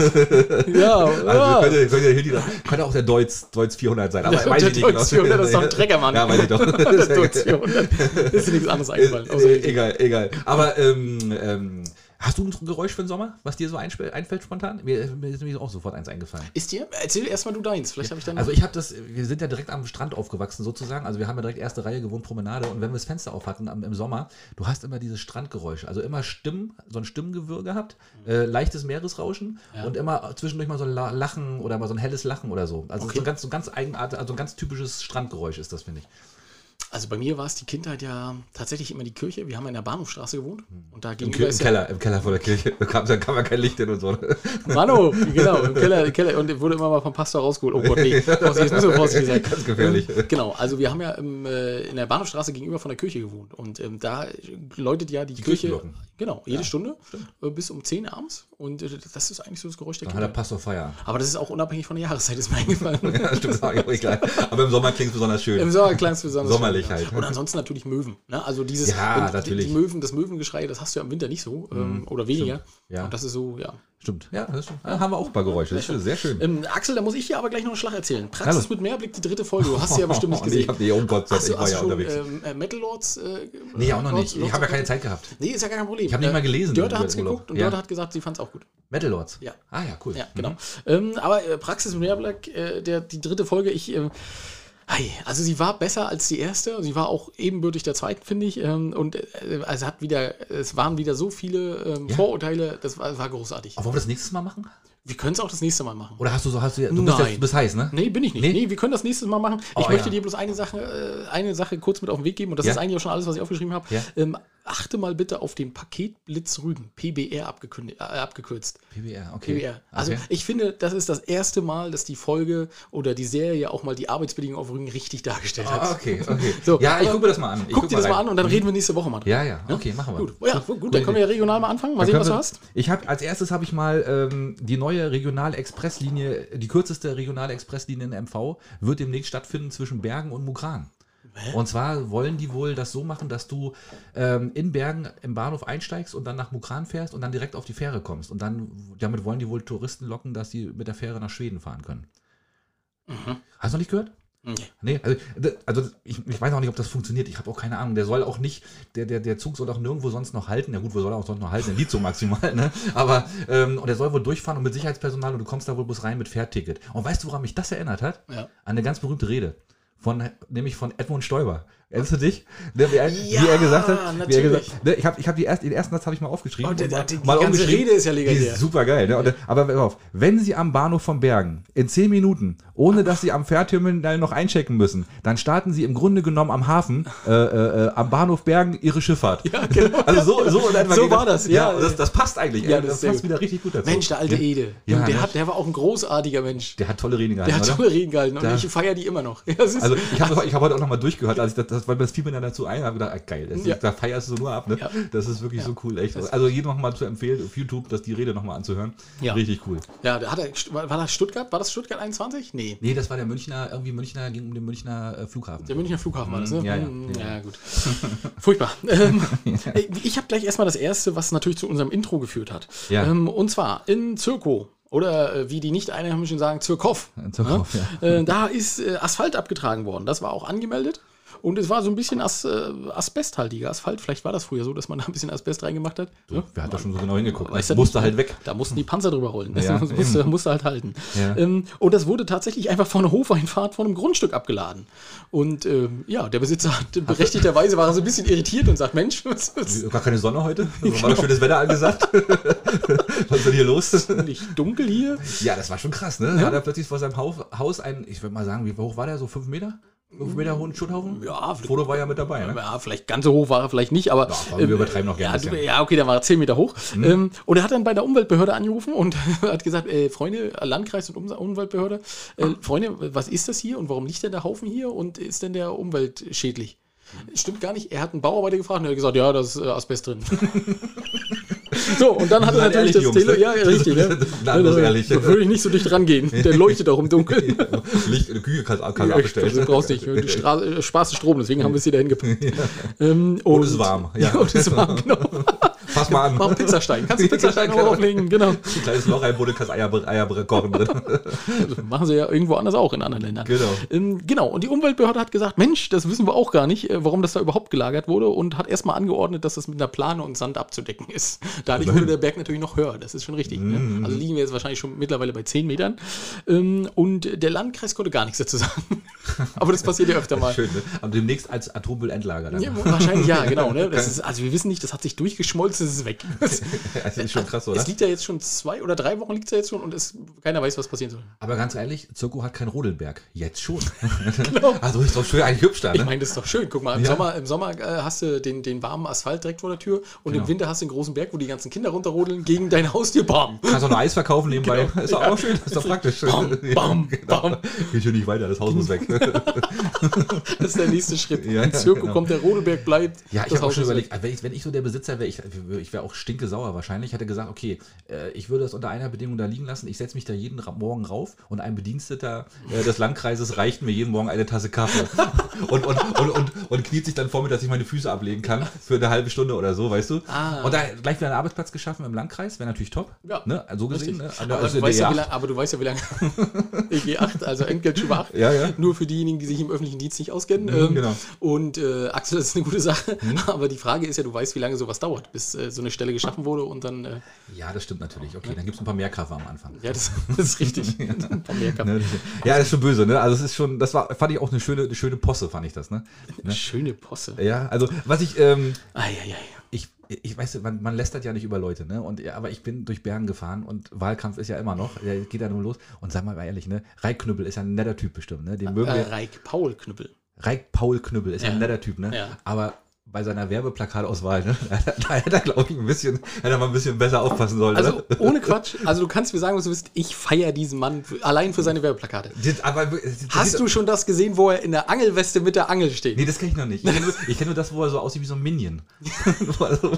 Ja, Also könnte, könnte, der Hilti, könnte auch der Deutz, Deutz vierhundert sein. Aber Der- weiß der ich nicht Deutz vierhundert, das ist doch ein Treckermann. Ja, weiß ich doch. Das Deutz vierhundert. Ist dir nichts anderes eingefallen. außer- Äh, egal, egal. Aber ähm, ähm, hast du ein Geräusch für den Sommer, was dir so einspä- einfällt spontan? Mir, mir ist nämlich auch sofort eins eingefallen. Ist dir? Erzähl erstmal du deins. Vielleicht habe ich dann. Also ich habe das, wir sind ja direkt am Strand aufgewachsen sozusagen, also wir haben ja direkt erste Reihe gewohnt, Promenade, und wenn wir das Fenster auf hatten am, im Sommer, du hast immer dieses Strandgeräusch, also immer Stimmen, so ein Stimmengewirr gehabt, äh, leichtes Meeresrauschen Ja. und immer zwischendurch mal so ein La- Lachen oder mal so ein helles Lachen oder so. Also Okay. so ein ganz, so ganz eigenartig, also ein ganz typisches Strandgeräusch ist das, finde ich. Also bei mir war es die Kindheit ja tatsächlich immer die Kirche. Wir haben in der Bahnhofstraße gewohnt. Und da Im, gegenüber Ke- im ist ja- Keller, im Keller vor der Kirche, da kam, da kam ja kein Licht hin und so. Mano, genau, im Keller, im Keller. Und wurde immer mal vom Pastor rausgeholt. Oh Gott, nee. Vorsichtig, jetzt müssen wir vorsichtig sein. Ganz gefährlich. Ähm, Genau, also wir haben ja im, äh, in der Bahnhofstraße gegenüber von der Kirche gewohnt. Und ähm, da läutet ja die, Kirche, Kirchenglocken. genau, jede Stunde äh, bis um zehn abends. Und äh, das ist eigentlich so das Geräusch der Dann hat der Kinder. Pastor Feierabend. Aber das ist auch unabhängig von der Jahreszeit, ist mir eingefallen. Ja, stimmt, sag ich auch egal. Aber im Sommer klingt es besonders schön. Im Sommer klang es besonders Sommerlich schön, ja. halt. Und ansonsten natürlich Möwen. Ne? Also dieses Ja, und natürlich. Die Möwen, das Möwengeschrei, das hast du ja im Winter nicht so. Ähm, oder weniger. Stimmt. Ja. Und das ist so, ja. Stimmt, ja, das stimmt. Da haben wir auch ein paar Geräusche. Das ist sehr schön. Ähm, Axel, da muss ich dir aber gleich noch einen Schlag erzählen. Praxis Hallo. mit Mehrblick, die dritte Folge. Du hast sie ja bestimmt nicht Nee, gesehen. ich hab die, oh Gott, Hast ich du, war hast ja du schon unterwegs. ähm, äh, Metal Lords? Äh, Nee, auch noch Lords- nicht. Ich habe ja keine Lords- Zeit gehabt. Nee, ist ja gar kein Problem. Ich hab nicht mal gelesen Dörte über hat es den Urlaub. geguckt und Ja. Dörte hat gesagt, sie fand es auch gut. Metal Lords? Ja. Ah ja, cool. Ja, genau. Ähm, aber äh, Praxis mit Mehrblick, äh, der, die dritte Folge, ich... Äh, Hi, also sie war besser als die erste. Sie war auch ebenbürtig der zweiten, finde ich. Ähm, Und äh, also hat wieder, es waren wieder so viele ähm, Ja. Vorurteile. Das war, war großartig. Aber wollen wir das nächstes Mal machen? Wir können es auch das nächste Mal machen. Oder hast du so, hast du, du bist, Nein. jetzt, bist heiß, ne? Nee, bin ich nicht. Nee? Nee, wir können das nächstes Mal machen. Ich Oh, möchte ja. dir bloß eine Sache, äh, eine Sache kurz mit auf den Weg geben. Und das Ja. ist eigentlich auch schon alles, was ich aufgeschrieben habe. Ja. Ähm, achte mal bitte auf den Paketblitz Rügen. P B R abgekündigt, äh, abgekürzt. P B R, okay. P B R. Also Okay. ich finde, das ist das erste Mal, dass die Folge oder die Serie auch mal die Arbeitsbedingungen auf Rügen richtig dargestellt hat. Ah, okay, okay. So, ja, ich aber gucke mir das mal an. Ich Guck dir das rein. mal an und dann reden wir nächste Woche mal drüber. Ja, ja, okay, machen wir. Gut, ja, gut, dann können wir ja regional mal anfangen. Mal Dann sehen, was können du wir- hast. Ich habe als erstes habe ich mal ähm, die neue regionale Expresslinie, die kürzeste regionale Expresslinie in M V, wird demnächst stattfinden zwischen Bergen und Mugran. Und zwar wollen die wohl das so machen, dass du ähm, in Bergen im Bahnhof einsteigst und dann nach Mugran fährst und dann direkt auf die Fähre kommst. Und dann, damit wollen die wohl Touristen locken, dass die mit der Fähre nach Schweden fahren können. Hast du noch nicht gehört? Nee. Nee, also, d- also ich, ich weiß auch nicht, ob das funktioniert. Ich habe auch keine Ahnung. Der soll auch nicht, der, der, der Zug soll auch nirgendwo sonst noch halten. Ja gut, wo soll er auch sonst noch halten? Der Lied so maximal, ne? Aber, ähm, und der soll wohl durchfahren und mit Sicherheitspersonal und du kommst da wohl bloß rein mit Fährticket. Und weißt du, woran mich das erinnert hat? Ja. An eine ganz berühmte Rede. Von, nämlich von Edmund Stoiber. Erinnerst du dich? Ne, wie, er, Ja, wie er gesagt hat? Wie er natürlich. gesagt, ne, ich habe ich hab die erst, den ersten Satz habe ich mal aufgeschrieben. Oh, der- und mal, die- die mal ganze umgeschrieben. Rede ist ja Die legendär. ist super geil. Ne? Und, aber pass auf, wenn Sie am Bahnhof von Bergen in zehn Minuten, ohne dass Sie am Fährterminal noch einchecken müssen, dann starten Sie im Grunde genommen am Hafen, äh, äh, äh, am Bahnhof Bergen Ihre Schifffahrt. Ja, genau. Also so, so, in etwa So geht war das, ja. das, das passt eigentlich. Ja, ey. das das ist sehr passt gut. wieder richtig gut dazu. Mensch, der alte ja. Ede. Ja, Und der, ne? hat, der war auch ein großartiger Mensch. Der hat tolle Reden Der gehalten, hat oder? tolle Reden gehalten und Da- ich feiere die immer noch. Ja, das ist, Also ich habe ich hab heute auch nochmal durchgehört, als ich das, das, weil mir das fiel mir dann dazu ein, habe gedacht, ah, geil, das ist, Ja. da feierst du nur ab, ne? Ja. Das ist wirklich Ja. so cool, echt. Das- Also jedem nochmal zu empfehlen, auf YouTube, das die Rede nochmal anzuhören. Ja. Richtig cool. ja, der hat er, war war das Stuttgart? War das Stuttgart einundzwanzig? Nee. Nee, das war der Münchner, irgendwie Münchner, ging um den Münchner äh, Flughafen. Der Münchner Flughafen war das, ne? Ja, ja. Hm, ja, gut. Furchtbar. Ähm, ich habe gleich erstmal das Erste, was natürlich zu unserem Intro geführt hat. Ja. Ähm, und zwar in Zirkow. Oder äh, wie die Nicht-Einheimischen sagen, Zirkow. Zirkow, ja. Äh, da ist äh, Asphalt abgetragen worden. Das war auch angemeldet. Und es war so ein bisschen as, äh, asbesthaltiger Asphalt. Vielleicht war das früher so, dass man da ein bisschen Asbest reingemacht hat. Ja? Wer hat da schon so genau hingeguckt? Weißt Das du musste nicht, halt ne? weg. Da mussten die Panzer drüber rollen. Ja, das musste, musste halt halten. Ja. Ähm, und das wurde tatsächlich einfach von einer Hofeinfahrt von einem Grundstück abgeladen. Und ähm, ja, der Besitzer hat berechtigterweise war er so ein bisschen irritiert und sagt, Mensch, was ist Gar keine Sonne heute? Also war doch schönes Wetter angesagt. Was ist denn hier los? nicht dunkel hier? Ja, das war schon krass, ne? Ja. Hat er plötzlich vor seinem Haus, Haus ein, ich würde mal sagen, wie hoch war der? So fünf Meter? Fünf Meter hohen Schutthaufen? Ja, Foto war ja mit dabei, ne? Ja, vielleicht ganz so hoch war er vielleicht nicht, aber. Ja, aber wir übertreiben noch gerne Ja, ein du, bisschen. ja, okay, dann war er zehn Meter hoch. Ähm, und er hat dann bei der Umweltbehörde angerufen und hat gesagt: äh, Freunde, Landkreis und Um- Umweltbehörde, äh, Freunde, was ist das hier und warum liegt denn der Haufen hier und ist denn der umweltschädlich? Stimmt gar nicht. Er hat einen Bauarbeiter gefragt und er hat gesagt: Ja, da ist äh, Asbest drin. So, und dann hat er Seid natürlich ehrlich, das Jungs, Tele. ne? Ja, richtig, ne? Gnadenlos da, ehrlich. da würde ich nicht so dicht rangehen. Der leuchtet auch im Dunkeln. Licht in der Küche kannst kannst du Ja, abbestellen. du brauchst nicht. Du stra- äh, sparst Strom, deswegen haben wir es hier dahin gepackt. Ähm, und, Und es ist warm. Ja, Ja. und es ist warm, genau. Fass mal an. Mach einen Pizzastein. Kannst du Pizzastein auch auflegen, genau. Ein kleines Loch rein, wo du kannst Eier, Eier kochen drin. Also machen sie ja irgendwo anders auch in anderen Ländern. Genau. Ähm, genau, und die Umweltbehörde hat gesagt, Mensch, das wissen wir auch gar nicht, äh, warum das da überhaupt gelagert wurde und hat erstmal angeordnet, dass das mit einer Plane und Sand abzudecken ist. Dadurch wurde der Berg natürlich noch höher, das ist schon richtig. Mhm. Ne? Also liegen wir jetzt wahrscheinlich schon mittlerweile bei zehn Metern. Ähm, und der Landkreis konnte gar nichts dazu sagen. Aber das passiert ja öfter mal. Schön, ne? Aber demnächst als Atommüllendlager. Dann. Ja, wahrscheinlich ja, genau. Ne? Das ist, also wir wissen nicht, das hat sich durchgeschmolzen, es ist weg. Das ist schon krass, oder? Es liegt ja jetzt schon zwei oder drei Wochen liegt es ja jetzt schon und es, keiner weiß, was passieren soll. Aber ganz ehrlich, Zirko hat keinen Rodelberg. Jetzt schon. Also ist doch schön, eigentlich hübsch da, Ich ne? meine, das ist doch schön. Guck mal, im Ja. Sommer, im Sommer äh, hast du den, den warmen Asphalt direkt vor der Tür und Genau. im Winter hast du einen großen Berg, wo die ganzen Kinder runterrodeln gegen dein Haustür. Bam! Kannst auch noch Eis verkaufen nebenbei. Genau. Ist doch Ja. auch schön, ist doch praktisch. Bam, bam, bam. Geht hier nicht weiter, das Haus muss weg. Das ist der nächste Schritt. Ja, Im Zirkel genau. kommt der Rodelberg, bleibt. Ja, ich das habe auch Haus schon ist weg. überlegt, wenn ich, wenn ich so der Besitzer wäre, ich, ich wäre auch stinke sauer wahrscheinlich. Ich hätte gesagt, okay, äh, ich würde das unter einer Bedingung da liegen lassen. Ich setze mich da jeden Ra- Morgen rauf und ein Bediensteter äh, des Landkreises reicht mir jeden Morgen eine Tasse Kaffee und, und, und, und, und kniet sich dann vor mir, dass ich meine Füße ablegen kann für eine halbe Stunde oder so, weißt du? Ah. Und da gleich wieder einen Arbeitsplatz geschaffen im Landkreis, wäre natürlich top. Ja, Ne? So gesehen. Ne? Aber, Also du weißt ja, D wie acht. lang, aber du weißt ja, wie lange E G acht, also Entgeltstufe acht, Ja, ja. nur für diejenigen, die sich im öffentlichen Dienst nicht auskennen. Mhm, ähm, genau. Und äh, Axel, das ist eine gute Sache. Aber die Frage ist ja, du weißt, wie lange sowas dauert, bis äh, so eine Stelle geschaffen wurde und dann... Äh, ja, das stimmt natürlich. Okay, dann gibt es ein paar mehr Cover am Anfang. Ja, das, das ist richtig. Ein paar mehr ne, ja, das ist schon böse, ne? Also es ist schon, das war, fand ich auch eine schöne, eine schöne Posse, fand ich das, ne? ne? Schöne Posse. Ja, also was ich... Ähm, ei, ei, ei. Ich, ich weiß, man, man lästert ja nicht über Leute, ne? Und, ja, aber ich bin durch Bergen gefahren und Wahlkampf ist ja immer noch, der geht ja nur los. Und sag mal ehrlich, ne? Reik Knüppel ist ja ein netter Typ bestimmt, ne? Den mögen äh, wir. Reik Paul Knüppel. Reik Paul Knüppel ist ja, ja ein netter Typ, ne? Ja. Aber bei seiner Werbeplakatauswahl, ne? Da hätte er, glaube ich, ein bisschen, hätte er mal ein bisschen besser aufpassen sollen. Also ne? ohne Quatsch, also du kannst mir sagen, was du willst, ich feiere diesen Mann für, allein für seine Werbeplakate. Das, aber, das, Hast das, du schon das gesehen, wo er in der Angelweste mit der Angel steht? Nee, das kenne ich noch nicht. Ich kenne nur, ich kenn nur das, wo er so aussieht wie so ein Minion. also,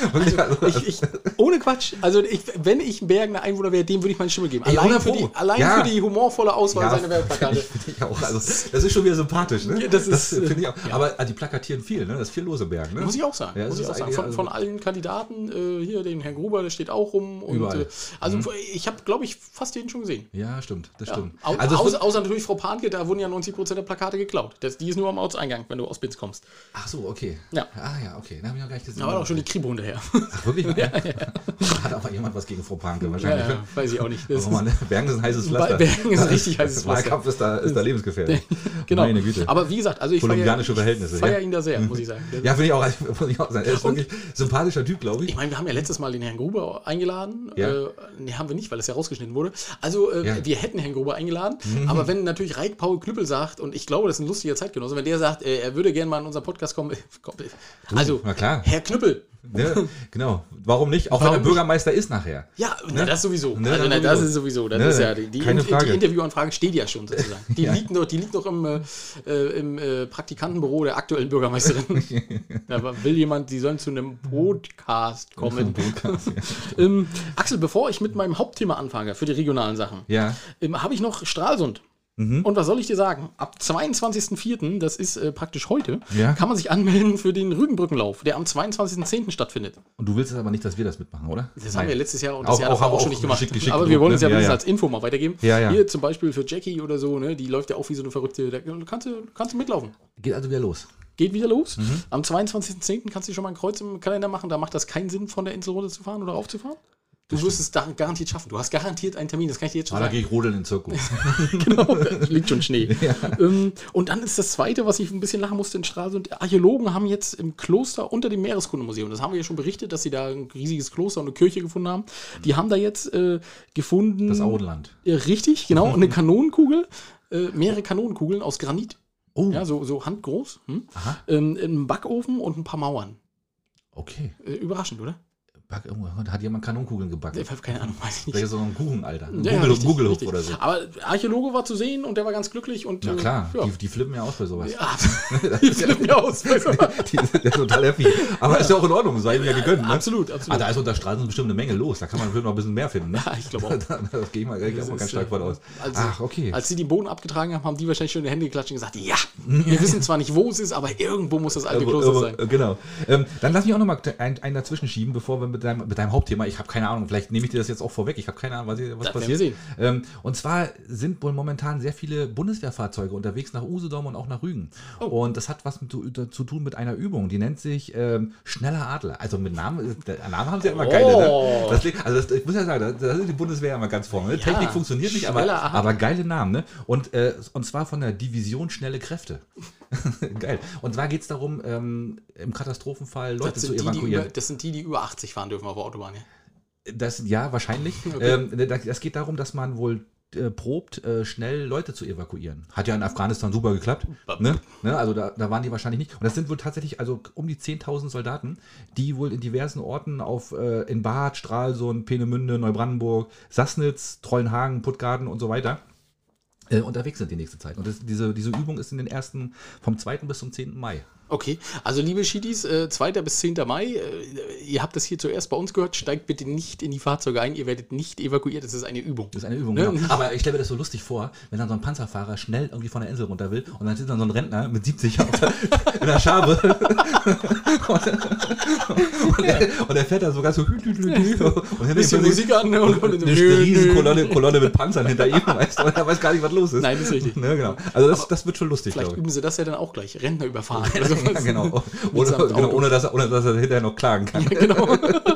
ich, ich, ohne Quatsch, also ich, wenn ich ein Bergener Einwohner wäre, dem würde ich meine Stimme geben. Ey, Allein, für die, allein ja. für die humorvolle Auswahl ja, seiner Werbeplakate. Finde ich, find ich auch. Also, das ist schon wieder sympathisch, ne? Ja, das das ist, finde ich auch. Ja. Aber die plakatieren viel, ne? Das ist viel los im Berg, ne? Muss ich auch sagen. Ja, muss ich auch sagen. Von, von allen Kandidaten, äh, hier den Herrn Gruber, der steht auch rum. Und, Überall. Äh, also mhm. ich habe, glaube ich, fast jeden schon gesehen. Ja, stimmt, das Ja. stimmt. Au Also außer, außer natürlich Frau Pahnke, da wurden ja neunzig Prozent der Plakate geklaut. Das, die ist nur am Ortseingang, wenn du aus Binz kommst. Ach so, okay. Ja. Ah ja, okay. Da habe ich noch gar nicht gesehen. Da war auch schon die Kripo hinterher. Ach wirklich? ja, ja. Hat aber jemand was gegen Frau Pahnke Ja, wahrscheinlich. ja, weiß ich auch nicht. Das Oh Mann, Bergen ist ein heißes Pflaster. Bergen ist ein richtig heißes Pflaster. Wahlkampf ist da, ist da lebensgefährlich. Genau. Meine Güte. Aber wie gesagt, also ich Kolumbianische feiere Verhältnisse. feier ja. ihn da sehr, muss ich sagen. Ja, finde ich auch. Also, muss ich auch sagen. Er ist wirklich ein sympathischer Typ, glaube ich. Ich meine, wir haben ja letztes Mal den Herrn Gruber eingeladen. Ja. Äh, ne, haben wir nicht, weil es ja rausgeschnitten wurde. Also, äh, Ja. wir hätten Herrn Gruber eingeladen. Mhm. Aber wenn natürlich Reik Paul Knüppel sagt, und ich glaube, das ist ein lustiger Zeitgenosse, wenn der sagt, äh, er würde gerne mal in unseren Podcast kommen. Also, na klar. Herr Knüppel. Ne? Genau. Warum nicht? Auch Warum wenn er Bürgermeister ist nachher. Ja, na, das sowieso. Ne, also, na, das ist sowieso. Das Ne, ist ja die, die, keine in, Frage. die Interviewanfrage steht ja schon sozusagen. Die, Ja. liegt, noch, die liegt noch im, äh, im äh, Praktikantenbüro der aktuellen Bürgermeisterin. Da will jemand, die sollen zu einem Podcast kommen. Podcast, ja. ähm, Axel, bevor ich mit meinem Hauptthema anfange für die regionalen Sachen, Ja. ähm, habe ich noch Stralsund. Mhm. Und was soll ich dir sagen? Ab zweiundzwanzigsten vierten, das ist äh, praktisch heute, Ja. kann man sich anmelden für den Rügenbrückenlauf, der am zweiundzwanzigsten zehnten stattfindet. Und du willst es aber nicht, dass wir das mitmachen, oder? Das Nein. haben wir letztes Jahr und Auch- das Jahr auch- davor auch, auch schon nicht gemacht. geschickt- geschickt Aber wir wollen es ja gedruckt, ne? wenigstens Ja, ja. als Info mal weitergeben. Ja, ja. Hier zum Beispiel für Jackie oder so, ne, die läuft ja auch wie so eine Verrückte. Da kannst du, kannst du mitlaufen. Geht also wieder los. Geht wieder los. Mhm. Am zweiundzwanzigsten zehnten kannst du schon mal ein Kreuz im Kalender machen. Da macht das keinen Sinn, von der Insel runterzufahren oder raufzufahren. Du wirst es da garantiert schaffen. Du hast garantiert einen Termin, das kann ich dir jetzt schon Ah, da sagen. gehe ich rodeln in den Zirkus. Genau, da liegt schon Schnee. Ähm, und dann ist das Zweite, was ich ein bisschen lachen musste in Stralsund. Archäologen haben jetzt im Kloster unter dem Meereskundemuseum, das haben wir ja schon berichtet, dass sie da ein riesiges Kloster und eine Kirche gefunden haben. Die haben da jetzt äh, gefunden... Das Auenland. Ja, richtig, genau. Und eine Kanonenkugel, äh, mehrere Kanonenkugeln aus Granit. Oh, Ja, so, so handgroß. Hm? aha. Ähm, ein Backofen und ein paar Mauern. Okay. Äh, überraschend, oder? Back, hat jemand Kanonenkugeln gebacken? Ich habe keine Ahnung, weiß ich nicht. Vielleicht so ein Kuchen, Alter. Ein Ja, Google, richtig, Google richtig. oder so. Aber Archäologe war zu sehen und der war ganz glücklich. Und, Na äh, klar, ja. die, die flippen ja aus bei sowas. Ja, die flippen ja aus. Bei sowas. Die sind ja total happy. Aber ist ja auch in Ordnung, sei ihm ja gegönnt. Ne? Absolut, Ah, absolut. da ist unter Straßen bestimmt eine Menge los. Da kann man bestimmt noch ein bisschen mehr finden. Ne? Ja, ich glaube auch. Da, das gehe ich mal, gehe ich Das auch mal ist, ganz stark äh, von aus. Also, Ach, okay. Als sie den Boden abgetragen haben, haben die wahrscheinlich schon in die Hände geklatscht und gesagt, ja, wir wissen zwar nicht, wo es ist, aber irgendwo muss das alte Irgendwo- Kloster sein. irgendwo- Genau. Ähm, dann lass mich auch noch mal einen, einen dazwischen schieben, bevor wir mit deinem, mit deinem Hauptthema, ich habe keine Ahnung, vielleicht nehme ich dir das jetzt auch vorweg, ich habe keine Ahnung, was, was Das werden passiert. wir sehen. Ähm, und zwar sind wohl momentan sehr viele Bundeswehrfahrzeuge unterwegs nach Usedom und auch nach Rügen. Oh. Und das hat was mit, zu, zu tun mit einer Übung, die nennt sich ähm, Schneller Adler. Also mit Namen, der Namen haben sie ja immer geile. Oh. Ne? Das, liegt- also das, ich muss ja sagen, da, da sind die Bundeswehr immer ganz vorne. Ne? Ja, Technik funktioniert nicht, aber, Schneller Adler. aber geile Namen. Ne? Und, äh, und zwar von der Division Schnelle Kräfte. Geil. Und zwar geht es darum, ähm, im Katastrophenfall Leute Das zu sind, die, die evakuieren. über, das sind die, die über achtzig fahren dürfen auf der Autobahn. Ja? Das, ja, wahrscheinlich. Okay. Ähm, das, das geht darum, dass man wohl äh, probt, äh, schnell Leute zu evakuieren. Hat ja in Afghanistan super geklappt. Ne? Ne? Also da, da waren die wahrscheinlich nicht. Und das sind wohl tatsächlich also um die zehntausend Soldaten, die wohl in diversen Orten auf äh, in Bad, Stralsund, Peenemünde, Neubrandenburg, Sassnitz, Trollenhagen, Puttgarden und so weiter äh, unterwegs sind die nächste Zeit. Und das, diese, diese Übung ist in den ersten, vom zweiten bis zum zehnten Mai. Okay, also liebe Schiedis, äh, zweiter bis zehnter Mai, äh, ihr habt das hier zuerst bei uns gehört, steigt bitte nicht in die Fahrzeuge ein, ihr werdet nicht evakuiert, das ist eine Übung. Das ist eine Übung, Ne? genau. Aber ich stelle mir das so lustig vor, wenn dann so ein Panzerfahrer schnell irgendwie von der Insel runter will und dann sitzt dann so ein Rentner mit siebzig auf der, in der Schabe und, und, er, und er fährt da so ganz so und Ein bisschen Musik an ne? und, und, eine riesen Kolonne, Kolonne mit Panzern hinter ihm, weißt du, und er weiß gar nicht, was los ist. Nein, das ist richtig. Ne, genau. Also das, das wird schon lustig, Vielleicht glaube ich. üben sie das ja dann auch gleich, Rentner überfahren. Oder so. Ja, genau. Ohne, genau ohne, dass er, ohne dass er hinterher noch klagen kann. Ja, genau.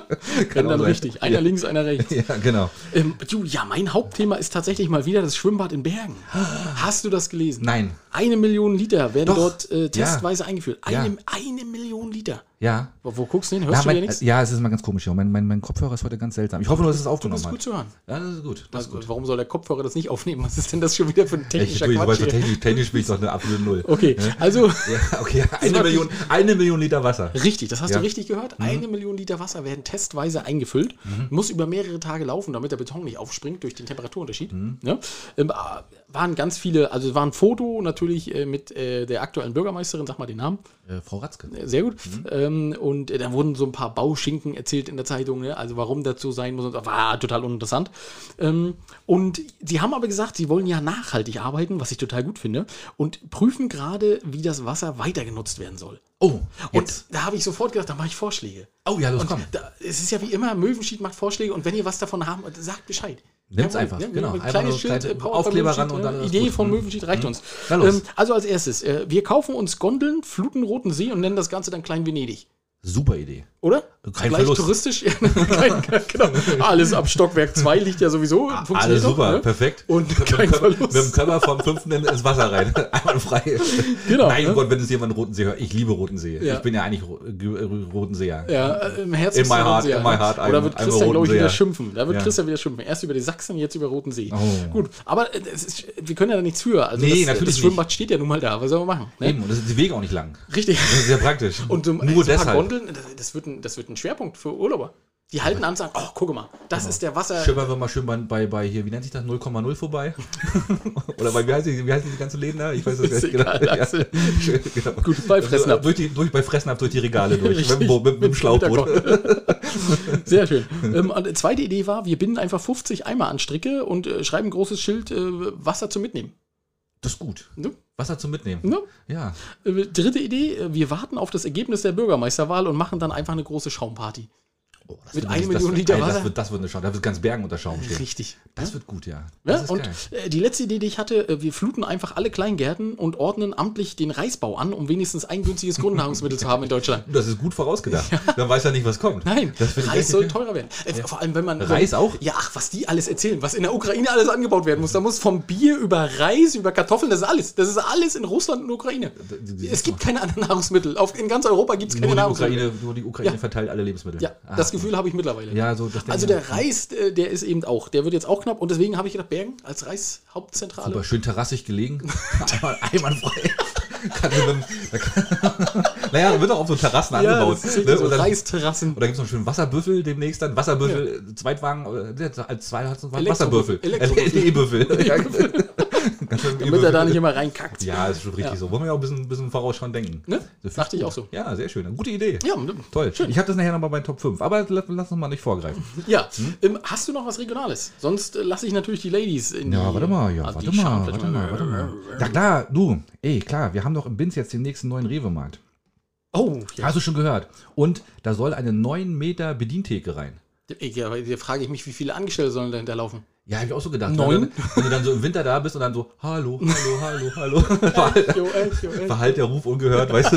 Wenn dann sein. richtig. Einer links, einer rechts. Ja, genau. Ähm, du, ja, mein Hauptthema ist tatsächlich mal wieder das Schwimmbad in Bergen. Hast du das gelesen? Nein. Eine Million Liter werden Doch. dort äh, Ja. testweise eingeführt. Eine, Ja. eine Million Liter. Ja. Wo, wo guckst du hin? Hörst Ja, du wieder mein, nichts? ja, es ist mal ganz komisch hier. Mein, mein, mein Kopfhörer ist heute ganz seltsam. Ich hoffe nur, dass es Du aufgenommen bist hat. gut zu hören. Ja, das ist gut. Das ist Also, gut. warum soll der Kopfhörer das nicht aufnehmen? Was ist denn das schon wieder für ein Ich, technischer ich, ich, Quatsch weiß, hier? technisch, technisch bin ich doch eine absolute Null. Okay, also Ja, okay, eine Million, eine Million Liter Wasser. richtig, das hast Ja. du richtig gehört. Eine Million Liter Wasser werden testweise eingefüllt. Muss über mehrere Tage laufen, damit der Beton nicht aufspringt durch den Temperaturunterschied. Ja. Ähm, ah, waren ganz viele, also es war ein Foto natürlich äh, mit äh, der aktuellen Bürgermeisterin, sag mal den Namen. Äh, Frau Ratzke. Sehr gut. Ähm, und äh, da wurden so ein paar Bauschinken erzählt in der Zeitung, ne? Also warum dazu sein muss. Und das war total uninteressant. Ähm, und sie haben aber gesagt, sie wollen ja nachhaltig arbeiten, was ich total gut finde, und prüfen gerade, wie das Wasser weiter genutzt werden soll. Oh, Und jetzt. da habe ich sofort gedacht, da mache ich Vorschläge. Oh ja, los, Und komm. da, es ist ja wie immer, Möwenschied macht Vorschläge und wenn ihr was davon haben, sagt Bescheid. Nimmt's Ja, einfach, ja, genau. Ein Einfach kleines nur Schild, kleine äh, Power Aufkleber von ran und dann ist Idee gut. von Mhm. Möwenschied reicht uns. Na los. Ähm, also als erstes, äh, wir kaufen uns Gondeln, fluten Roten See und nennen das Ganze dann Klein Venedig. Super Idee. Oder? Kein Gleich Verlust. touristisch. kein, kein, genau. Alles ab Stockwerk zwei liegt ja sowieso. Funktioniert Alles doch, super, ne? perfekt. Und mit, kein dem Körper, Verlust. mit dem Körper vom fünften ins Wasser rein. Einmal frei. Genau, Nein, ne? Gott, wenn es jemand Roten See hört. Ich liebe Roten See. Ja. Ich bin ja eigentlich Ro- Ge- Roten Seer. Ja, äh, im Herzen In ist my der heart, Roten See, in my ne? heart, Oder I'm- wird I'm a Christian, glaube ich, wieder Roten Seer. schimpfen. Da wird Ja. Christian wieder schimpfen. Erst über die Sachsen, jetzt über Roten See. Oh. Gut, aber äh, es ist, wir können ja da nichts für. Also Nee, das, natürlich das Schwimmbad steht ja nun mal da. Was soll man machen? Ne? Eben, und das sind die Wege auch nicht lang. Richtig. Das ist sehr praktisch. Und so, Nur so ein paar deshalb. Gondeln, das, das, wird ein, das wird ein Schwerpunkt für Urlauber. Die halten an und sagen, oh, guck mal, das ist der Wasser... Schimmern wir mal schön bei, bei, bei hier, wie nennt sich das, null Komma null vorbei? Oder bei, wie heißen die, wie heißen die ganzen Läden da? Ich weiß das Ist gar nicht. egal, Axel. Ja. Schön, genau. Gut, bei Fressnapf. Durch die, durch, bei Fressnapf durch die Regale durch. Richtig. Mit, dem Bo- mit, mit dem Schlauchboot. Sehr schön. ähm, und die zweite Idee war, wir binden einfach fünfzig Eimer an Stricke und äh, schreiben ein großes Schild, äh, Wasser zum Mitnehmen. Das ist gut. Ne? Wasser zum Mitnehmen. Ne? Ja. Äh, dritte Idee, äh, wir warten auf das Ergebnis der Bürgermeisterwahl und machen dann einfach eine große Schaumparty. Oh, das Mit wird- einer das Million wird- Liter ey, Wasser? Das wird, das wird eine Schau. Da wird ganz Bergen unter Schaum stehen. Richtig. Das Ja? wird gut, ja. Ja, Das ist und geil. äh, die letzte Idee, die ich hatte, äh, wir fluten einfach alle Kleingärten und ordnen amtlich den Reisbau an, um wenigstens ein günstiges Grundnahrungsmittel zu haben in Deutschland. Das ist gut vorausgedacht. Dann weiß ja nicht, was kommt. Nein, Das finde ich Reis echt- soll teurer werden. Äh, Vor allem, wenn man... Reis auch? Ja, ach, was die alles erzählen, was in der Ukraine alles angebaut werden muss. Da muss vom Bier über Reis, über Kartoffeln, das ist alles. Das ist alles in Russland und Ukraine. Es gibt keine anderen Nahrungsmittel. Auf, in ganz Europa gibt es keine Nur die Nahrungsmittel. Ukraine, nur die Ukraine Ja. verteilt alle Lebensmittel. Ja, Ah, das Gefühl habe ich mittlerweile. Ja, so das Also denke der Reis, äh, der ist eben auch, der wird jetzt auch knapp und deswegen habe ich gedacht, Bergen als Reishauptzentrale. Super schön terrassig gelegen. Einmal, einwandfrei. Kann mit dem- da kann- naja, da wird auch auf so Terrassen Ja, angebaut. das ist richtig, ne? so Und dann- Reisterrassen. Oder gibt es noch einen schönen Wasserbüffel demnächst dann? Wasserbüffel, Zweitwagen, äh, als zwei hat es einen Elektrobüffel. Wasserbüffel. Elektrobüffel. E-Büffel. Ja, Ganz schön Damit er da E-Büffel. nicht immer reinkackt. Ja, ist schon richtig Ja. so. Wollen wir ja auch ein bisschen, bisschen vorausschauend denken. Ne? Das Dachte ich gut. auch so. Ja, sehr schön. Eine gute Idee. Ja, Toll. Ich habe das nachher nochmal bei Top fünf. Aber lass, lass uns mal nicht vorgreifen. ja. Ähm, hast du noch was Regionales? Sonst äh, lasse ich natürlich die Ladies in Ja, die... warte mal, ja, Ah, warte die mal, schauen warte vielleicht mal, warte mal. Ja klar, du, ey, klar, wir haben doch im Binz jetzt den nächsten neuen Rewe-Markt. Oh, ja. Hast du schon gehört? Und da soll eine neun Meter Bedientheke rein. Ich, ja, da frage ich mich, wie viele Angestellte sollen dahinter laufen? Ja, hab ich auch so gedacht. Neun? Ne? Wenn, wenn du dann so im Winter da bist und dann so, hallo, hallo, hallo, hallo. Verhalt, Jo, echt, jo, echt. Verhalt der Ruf ungehört, weißt du,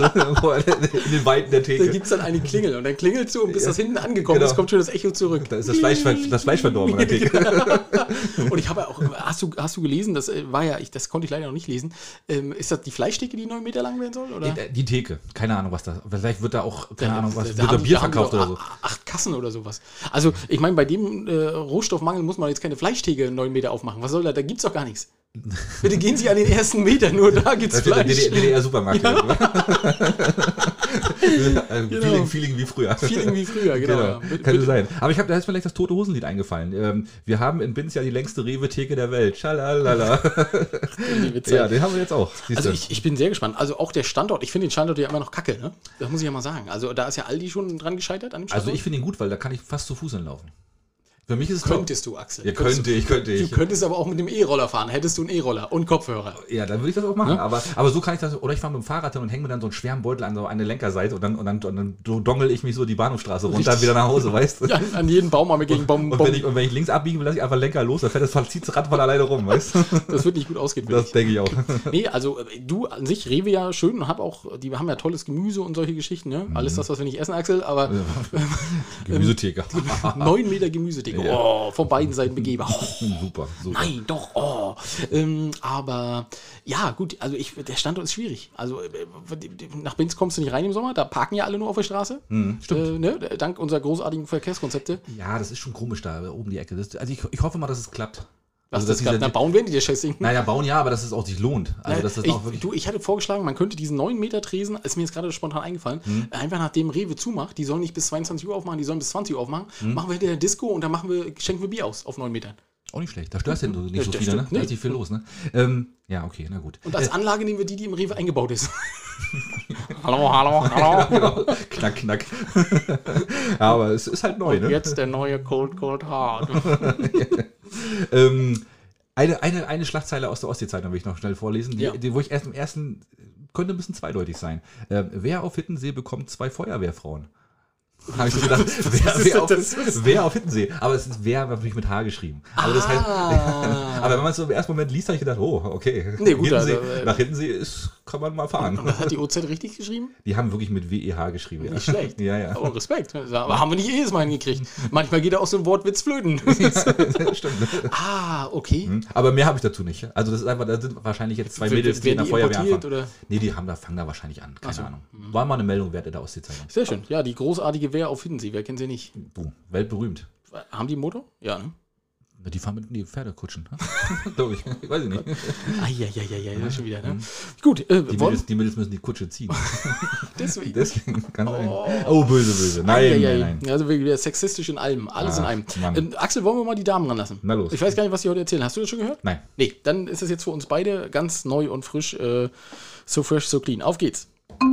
in den Weiten der Da Theke. gibt es dann eine Klingel und dann klingelst du und bis das hinten angekommen Genau. ist, kommt schon das Echo zurück. Da ist das Fleisch, das Fleisch verdorben an der Theke. Und ich habe ja auch, hast du, hast du gelesen, das äh, war ja, ich, das konnte ich leider noch nicht lesen, ähm, ist das die Fleischtheke, die neun Meter lang werden soll? Oder? Die, die Theke, keine Ahnung, was da, vielleicht wird da auch, keine Ahnung, was, Da wird da haben- Bier da haben verkauft die oder doch so. a- Acht Kassen oder sowas. Also, ich meine, bei dem äh, Rohstoffmangel muss man jetzt keine Fleischtheke neun Meter aufmachen. Was soll da? Da gibt's doch gar nichts. Bitte gehen Sie an den ersten Meter, nur da gibt's Da steht der Fleisch. D D R-Supermarkt. Ja. also Genau. Feeling, Feeling wie früher. Feeling wie früher, genau. Genau, Ja. Bitte- kann bitte- sein. Aber ich habe, da ist vielleicht das Tote Hosenlied eingefallen. Ähm, wir haben in Binz ja die längste Rewe-Theke der Welt. Schalalala. die Witze. Ja, den haben wir jetzt auch. Siehst Also du. ich, ich bin sehr gespannt. Also auch der Standort, ich finde den Standort ja immer noch kacke, ne? Das muss ich ja mal sagen. Also da ist ja Aldi schon dran gescheitert an dem Standort. also ich finde ihn gut, weil da kann ich fast zu Fuß hinlaufen. Für mich ist es Könntest du, Axel. Ja, könnte ich, könnte ich. Du könntest aber auch mit dem E-Roller fahren. Hättest du einen E-Roller und Kopfhörer. Ja, dann würde ich das auch machen. Ja? Aber, aber so kann ich das, oder ich fahre mit dem Fahrrad hin und hänge mir dann so einen schweren Beutel an so eine Lenkerseite und dann, und dann, und dann dongel ich mich so die Bahnhofstraße runter und wieder nach Hause, weißt du? Ja, an, an jeden Baum haben wir gegen Baum. Und, und, wenn ich, und wenn ich links abbiegen will, lasse ich einfach Lenker los, dann fährt das, zieht das Rad von alleine rum, weißt du? Das wird nicht gut ausgehen. Das denke ich auch. Nee, also du an sich, Rewe ja schön und hab auch, die haben ja tolles Gemüse und solche Geschichten, ne? Mhm. Alles das, was wir nicht essen, Axel, aber Gemüsetheke. Neun Meter Gemüsetheke. Ja. Oh, von beiden Seiten begehbar. Oh, super, super. Nein, doch, oh. Ähm, aber ja, gut, also ich, der Standort ist schwierig. Also nach Binz kommst du nicht rein im Sommer, da parken ja alle nur auf der Straße. Mhm, stimmt. Äh, ne? Dank unserer großartigen Verkehrskonzepte. Ja, das ist schon komisch da oben die Ecke. Das, also ich, ich hoffe mal, dass es klappt. Also das das klappt, dann bauen wir die Scheiße. Naja, bauen ja, aber dass es auch sich lohnt. Also, dass das ich, auch wirklich du, ich hatte vorgeschlagen, man könnte diesen neun Meter Tresen, ist mir jetzt gerade spontan eingefallen, hm. einfach nachdem Rewe zumacht, die sollen nicht bis zweiundzwanzig Uhr aufmachen, die sollen bis zwanzig Uhr aufmachen, hm. machen wir hinter der Disco und dann machen wir, schenken wir Bier aus auf neun Metern. Auch nicht schlecht, da störst du ja nicht ja, so viel, viele, ne? Nee. Da ist nicht viel los, ne? Ähm, ja, okay, na gut. Und als äh, Anlage nehmen wir die, die im Rewe eingebaut ist. Hallo, hallo, hallo. genau, genau. Knack, knack. Aber es ist halt neu, und ne? Jetzt der neue Cold, Cold Hard. ähm, Eine, eine, eine Schlagzeile aus der Ostsee-Zeitung will ich noch schnell vorlesen, die, ja. die, wo ich erst im ersten, könnte ein bisschen zweideutig sein. Ähm, wer auf Hittensee bekommt zwei Feuerwehrfrauen? Habe ich so gedacht, wer, wer, auf, wer auf Hittensee? Aber es ist wer natürlich mit H geschrieben. Also das heißt, Ah. aber wenn man es so im ersten Moment liest, habe ich gedacht, oh, okay. Nee, gut, Hittensee, also, äh, nach Hittensee ist, kann man mal fahren. Und das hat die O Z richtig geschrieben? Die haben wirklich mit W E H geschrieben. Ja. Nicht schlecht. Ja, ja. Aber Respekt. Aber haben wir nicht jedes Mal hingekriegt. Manchmal geht da auch so ein Wortwitz flöten. Ja, stimmt. Ah, okay. Aber mehr habe ich dazu nicht. Also das ist einfach, da sind wahrscheinlich jetzt zwei W- Mädels, die in der die Feuerwehr importiert, anfangen. oder? Nee, die haben da, fangen da wahrscheinlich an. Keine Ach so. Ahnung. War mal eine Meldung wert in der Ostsee-Zeitung. Sehr schön. Ja, die großartige Wehr auf Hiddensee. Wer kennt sie nicht? Boom. Weltberühmt. Haben die einen Motor? Ja, ne? Die fahren mit die Pferdekutschen. Glaube ich. Ich weiß ich nicht. Eieieiei, das ist schon wieder, ne? Gut, äh, Die wollen, Mädels, die Mädels müssen die Kutsche ziehen. deswegen. Deswegen kann sein. Oh. Oh, böse, böse. Nein, Eieiei. nein, nein. Also wieder sexistisch in allem. Alles in Ach, einem. Mann. Ähm, Axel, wollen wir mal die Damen ranlassen? Na los. Ich weiß gar nicht, was die heute erzählen. Hast du das schon gehört? Nein. Nee, dann ist es jetzt für uns beide ganz neu und frisch. Äh, so fresh, so clean. Auf geht's.